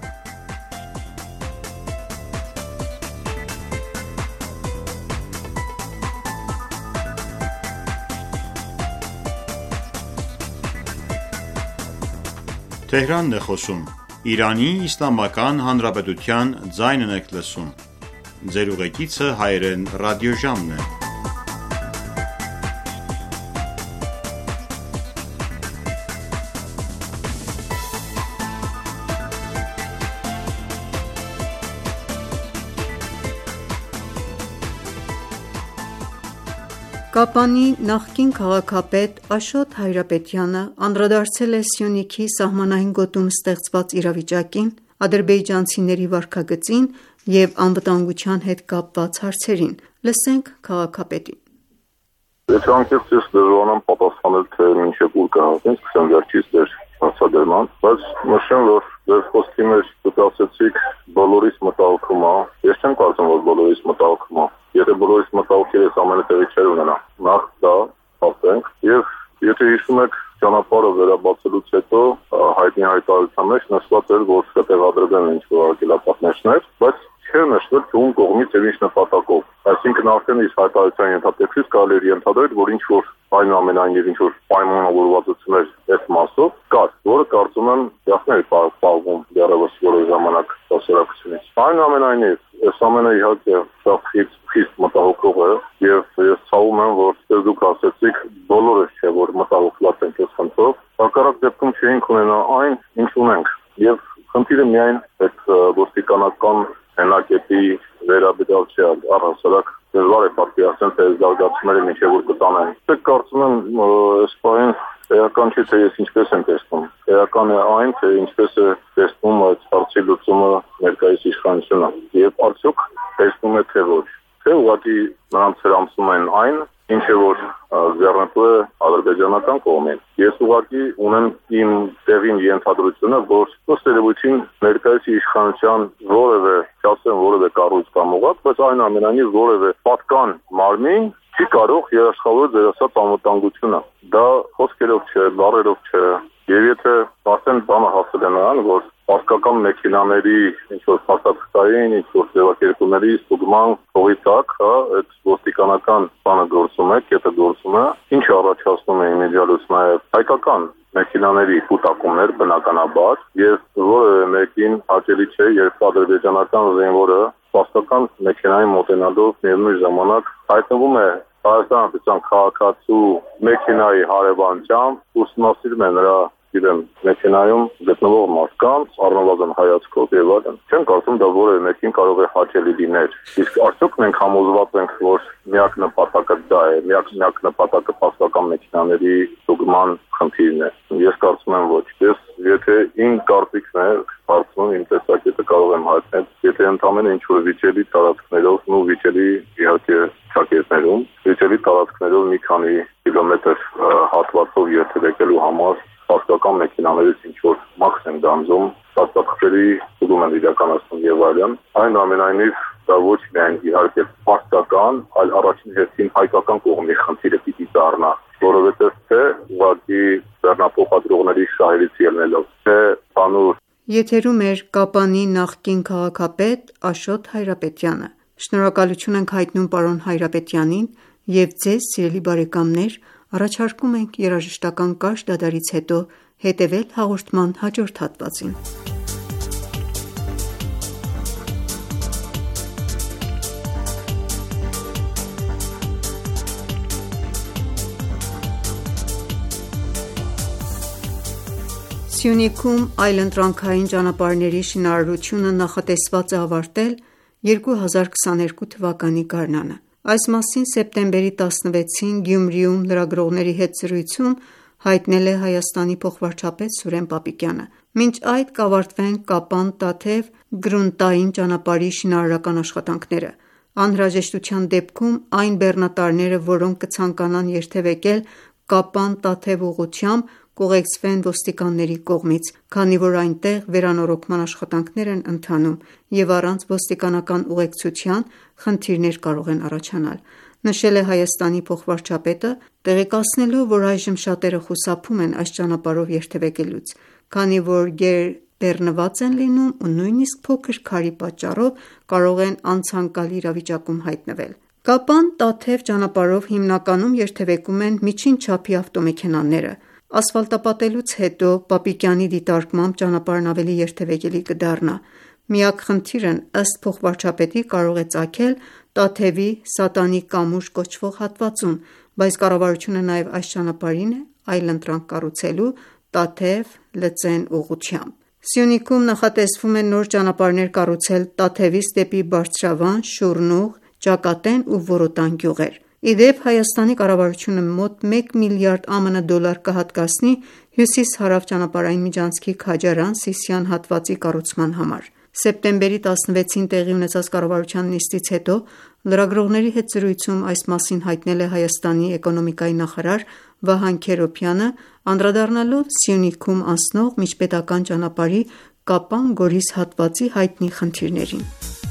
Կապանի նախկին քաղաքապետ Աշոտ Հայրապետյանը անդրադարձել է Սյունիքի սահմանային գոտում ստեղծված իրավիճակին, ադրբեջանցիների վարքագծին և անվտանգության հետ կապված հարցերին։ Լսենք քաղաքապետին։ Եթե անկեղծ ես դժվարանում պատասխանել, թե մինչև ուր կհասնենք, սկսեմ վերջից դեր հարցադրման, բայց նշեմ, որ ձեր խոսքի մեջ դուք ասացիք բոլորիս մտահոգում է։ Ես չեմ կարծում, որ բոլորիս մտահոգում է։ Եթե բոլորիս մտահոգել ես ամենը տեղի չէր ունենա։ Նախ դա ասենք, եւ եթե հիշում եք ճանապարհը վերաբացելուց հետո հայտնի հայտարարության մեջ նշված էր, որ կտեղադրվեն ինչ-որ արգելապատնեշներ, բայց չէ նշվել թե ում կողմից եւ ինչ նպատակով։ Այսինքն արդեն իսկ հայտարարության ենթատեքստից կարելի էր ենթադրել, որ ինչ-որ այնուամենայնիվ ինչ-որ պայմանավորվածություններ այս մասով կար, որը կարծում եմ դասներ պահվում դեռևս որոշ ժամանակ հասարակությունից։ Այնուամենայնիվ այս ամենը իհարկե շատ խիստ մտահոգող է եւ ես ցավում եմ, որ դուք ասացիք բոլորս չէ, որ մտահոգված ենք այս խնդրով, հակառակ դեպքում չէինք ունենա այն, ինչ ունենք։ Եվ խնդիրը միայն այդ ոստիկանական հենակետի վերաբերյալ չէ, առհասարակ դժվար է պատկերացնել, թե զարգացումները մինչև ուր կտանեն։ Դե կարծում եմ այս պահին Էական չէ, թե ես ինչպես եմ տեսնում։ Էական է այն, թե ինչպես է տեսնում այդ հարցի լուծումը ներկայիս իշխանությունը։ Եվ արդյոք տեսնում է թե ոչ։ Թե ուղղակի նրանց հրամցում են այն, ինչը որ ձեռնտու է ադրբեջանական կողմին։ Ես ուղղակի ունեմ իմ տեղին ենթադրությունը, որ ըստ երևույթին ներկայիս իշխանության որևէ, չասեմ որևէ կառույց կամ ուղղակ, բայց այնուամենայնիվ որևէ պատկան մարմին չի կարող երաշխավորել ձեր ասած անվտանգությունը։ Դա խոսքերով չէ, բառերով չէ։ Եվ եթե արդեն բանը հասել է նրան, որ պարտական մեքենաների ինչ-որ փաստաթղթային, ինչ-որ ձևակերպումների ստուգման փողի տակ, հա, այդ ոստիկանական բանը գործում է, կետը գործում է, ինչը առաջացնում է իմիջիալուց նաև հայկական մեքենաների կուտակումներ բնականաբար, եւ որևէ մեկին հաճելի չէ, երբ ադրբեջանական զինվորը պարտական մեքենային մոտենալով միևնույն ժամանակ հայտնվում է Հայաստան Հանրապետության քաղաքացու մեքենայի հարևանությամբ ուսումնասիրում է նրա իրեն մեքենայում գտնվող մարդկանց առնվազն հայացքով եւ այլն։ Չեմ կարծում դա որևէ մեկին կարող է հաճելի լինել։ Իսկ արդյոք մենք համոզված ենք, որ միակ նպատակը դա է, միակ միակ նպատակը պարտական մեքենաների ստուգման խնդիրն է։ Ես կարծում եմ ոչ։ Ես եթե իմ կարծիքն է, կարծում իմ տեսակետը կարող եմ հայտնել, եթե ընդամենը ինչ որ վիճելի տարածքներով, ու վիճելի իհարկե ճակերտներում, վիճելի տարածքներով մի քանի կիլոմետր հատվածով երթևեկելու համար պարտական մեքենաներից ինչ-որ մաքս են դամձում, ստացվածքների ստուգում են իրականացնում եւ այլն, այնուամենայնիվ դա ոչ միայն իհարկե պարտական, այլ առաջին հերթին հայկական կողմի խնդիրը պիտի դառնա, որովհետեւ թե ուղղակի բեռնափոխադրողների շահերից ելնելով, թե բանուր։ Եթերում էր Կապանի նախկին քաղաքապետ Աշոտ Հայրապետյանը։ Շնորհակալություն ենք հայտնում պարոն Հայրապետյանին եւ ձեզ, սիրելի բարեկամներ, առաջարկում ենք երաժշտական կարճ դադարից հետո հետևել հաղորդման հաջորդ հատվածին։ Սյունիքում այլընտրանքային ճանապարհների շինարարությունը նախատեսված է ավարտել երկու հազար քսաներկու թվականի գարնանը։ Այս մասին սեպտեմբերի տասնվեցին Գյումրիում լրագրողների հետ զրույցում հայտնել է Հայաստանի փոխվարչապետ Սուրեն Պապիկյանը։ Մինչ այդ կավարտվեն Կապան-Տաթև գրունտային ճանապարհի շինարարական աշխատանքները։ Անհրաժեշտության դեպքում այն բեռնատարները, որոնք կցանկանան երթևեկել Կապան-Տաթև ուղղությամբ, կուղեկցվեն ոստիկանների կողմից, քանի որ այնտեղ վերանորոգման աշխատանքներ են ընթանում և առանց ոստիկանական ուղեկցության խնդիրներ կարող են առաջանալ։ Նշել է Հայաստանի փոխվարչապետը, տեղեկացնելով, որ այժմ շատերը խուսափում են այս ճանապարհով երթևեկելուց, քանի որ գերբեռնված են լինում ու նույնիսկ փոքր քարի պատճառով կարող են անցանկալի իրավիճակում հայտնվել։ Կապան-Տաթև ճանապարհով հիմնականում երթևեկում են միջին չափի ավտոմեքենաները։ Ասֆալտապատելուց հետո Պապիկյանի դիտարկմամբ ճանապարհն ավելի երթևեկելի կդառնա։ Միակ խնդիրն ըստ փոխվարչապետի կարող է ծագել Տաթևի Սատանի կամուրջը կոչվող հատվածում, բայց կառավարությունը նաև այս ճանապարհին է այլընտրանք կառուցելու Տաթև Լծեն ուղղությամբ։ Սյունիքում նախատեսվում է նոր ճանապարհներ կառուցել Տաթևից դեպի Բարձրավան, Շուռնուղ, Ճակատեն ու Որոտան գյուղեր։ Ի դեպ, Հայաստանի կառավարությունը մոտ մեկ միլիարդ ԱՄՆ դոլար կհատկացնի հյուսիս-հարավ ճանապարհային միջանցքի Քաջարան-Սիսիան հատվածի կառուցման համար։ Սեպտեմբերի տասնվեցին տեղի ունեցած կառավարության նիստից հետո լրագրողների հետ զրույցում այս մասին հայտնել է Հայաստանի էկոնոմիկայի նախարար Վահան Քերոբյանը, անդրադառնալով Սյունիքում անցնող միջպետական ճանապարհի Կապան-Գորիս հատվածի հայտնի խնդիրներին։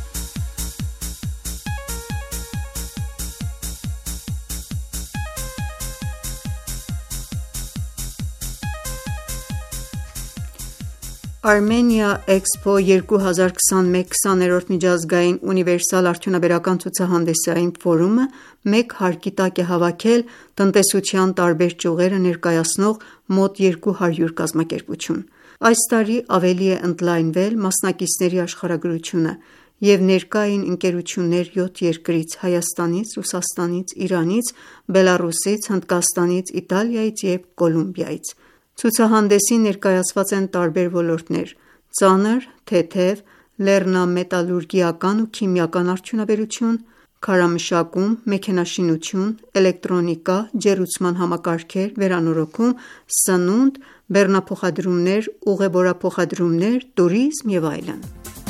Armenia Expo երկու հազար քսանմեկ քսաներորդ միջազգային ունիվերսալ արդյունաբերական ցուցահանդեսային ֆորումը մեկ հարկի տակ է հավաքել տնտեսության տարբեր ճյուղերը ներկայացնող մոտ երկու հարյուր կազմակերպություն։ Այս տարի ավելի է ընդլայնվել մասնակիցների աշխարհագրությունը և ներկա էին ընկերություններ յոթ երկրից՝ Հայաստանից, Ռուսաստանից, Իրանից, Բելառուսից, Հնդկաստանից, Իտալիայից և Կոլումբիայից։ Ցուցահանդեսին ներկայացված են տարբեր ոլորտներ՝ ծանր, թեթև, լեռնամետալուրգիական ու քիմիական արդյունաբերություն, քարամշակում, մեքենաշինություն, էլեկտրոնիկա, ջեռուցման համակարգեր, վերանորոգում, սնունդ, բեռնափոխադրումներ, ուղեբորափոխադրումներ, տուրիզմ և այլն։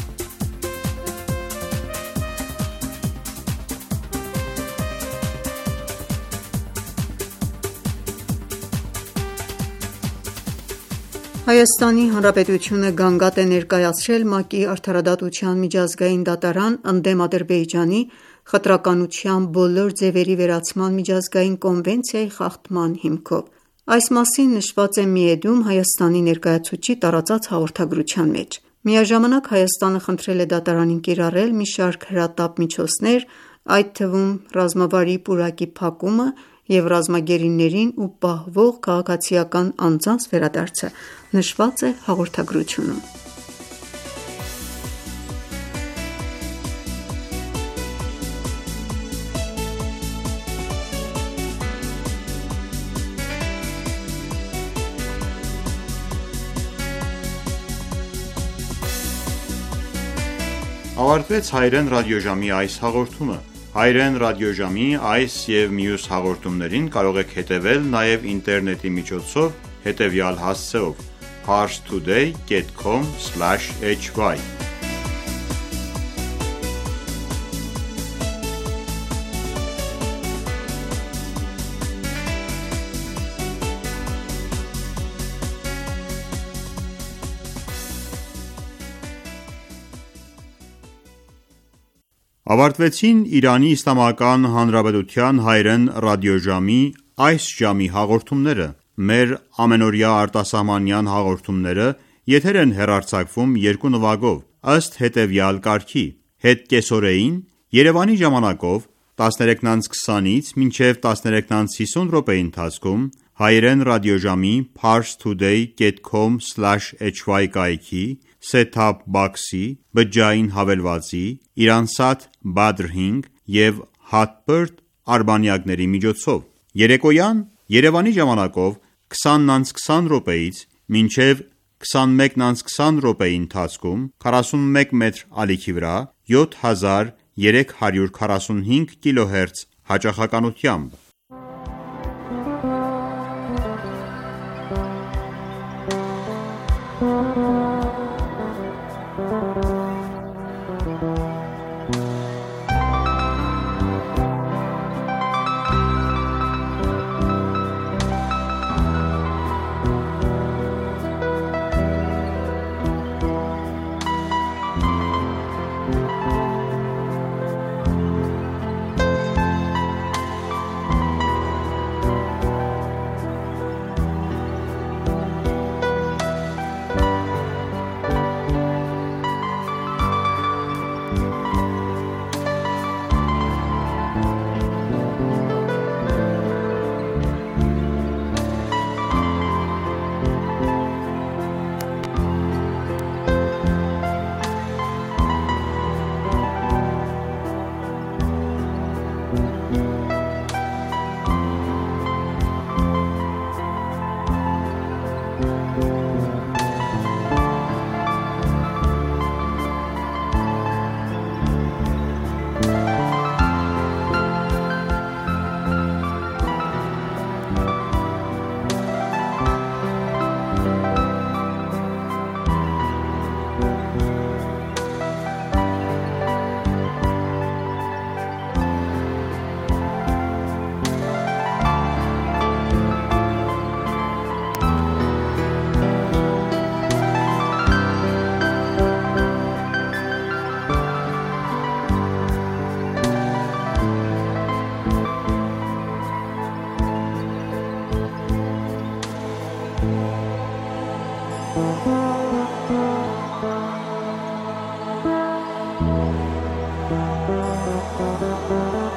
Հայաստանի Հանրապետությունը գանգատ է ներկայացրել ՄԱԿ-ի Արդարադատության միջազգային դատարան ընդդեմ Ադրբեջանի խտրականության բոլոր ձևերի վերացման միջազգային կոնվենցիայի խախտման հիմքով։ Այս մասին նշված է ՄԻԵԴ-ում Հայաստանի ներկայացուցչի տարածած հաղորդագրության մեջ։ Միաժամանակ Հայաստանը խնդրել է դատարանին կիրառել մի շարք հրատապ միջոցներ, այդ թվում ռազմավարի պուրակի փակումը և ռազմագերիներին ու պահվող քաղաքացիական անձանց վերադարձը, նշված է հաղորդագրությունում։ Ավարտվեց Հայրեն ռադիոժամի այս հաղորդումը։ Հայրեն ռադիոժամի այս և մյուս հաղորդումներին կարող եք հետևել նաև ինտերնետի միջոցով հետևյալ հասցեով՝ parstoday dot com slash h y Ավարտվեցին Իրանի Իսլամական Հանրապետության հայրեն ռադիոժամի այս ժամի հաղորդումները։ Մեր ամենօրյա արտասահմանյան հաղորդումները եթեր են հեռարձակվում երկու նվագով, ըստ հետևյալ կարգի. հետ կեսօրեին Երևանի ժամանակով տասներեքն քսանից մինչև տասներեքն հիսուն րոպեի ընթացքում հայրեն ռադիոժամի parstoday dot com slash h y կայքի set-top box-ի, բջջային հավելվածի, Iransat Badr հինգ և Hotbird արբանյակների միջոցով։ Երեկոյան Երևանի ժամանակով քսանն քսան րոպեից մինչև քսանմեկն քսան րոպեի ընթացքում քառասունմեկ մետր ալիքի վրա յոթ հազար երեք հարյուր քառասունհինգ կիլոհերց հաճախականությամբ։ Thank you.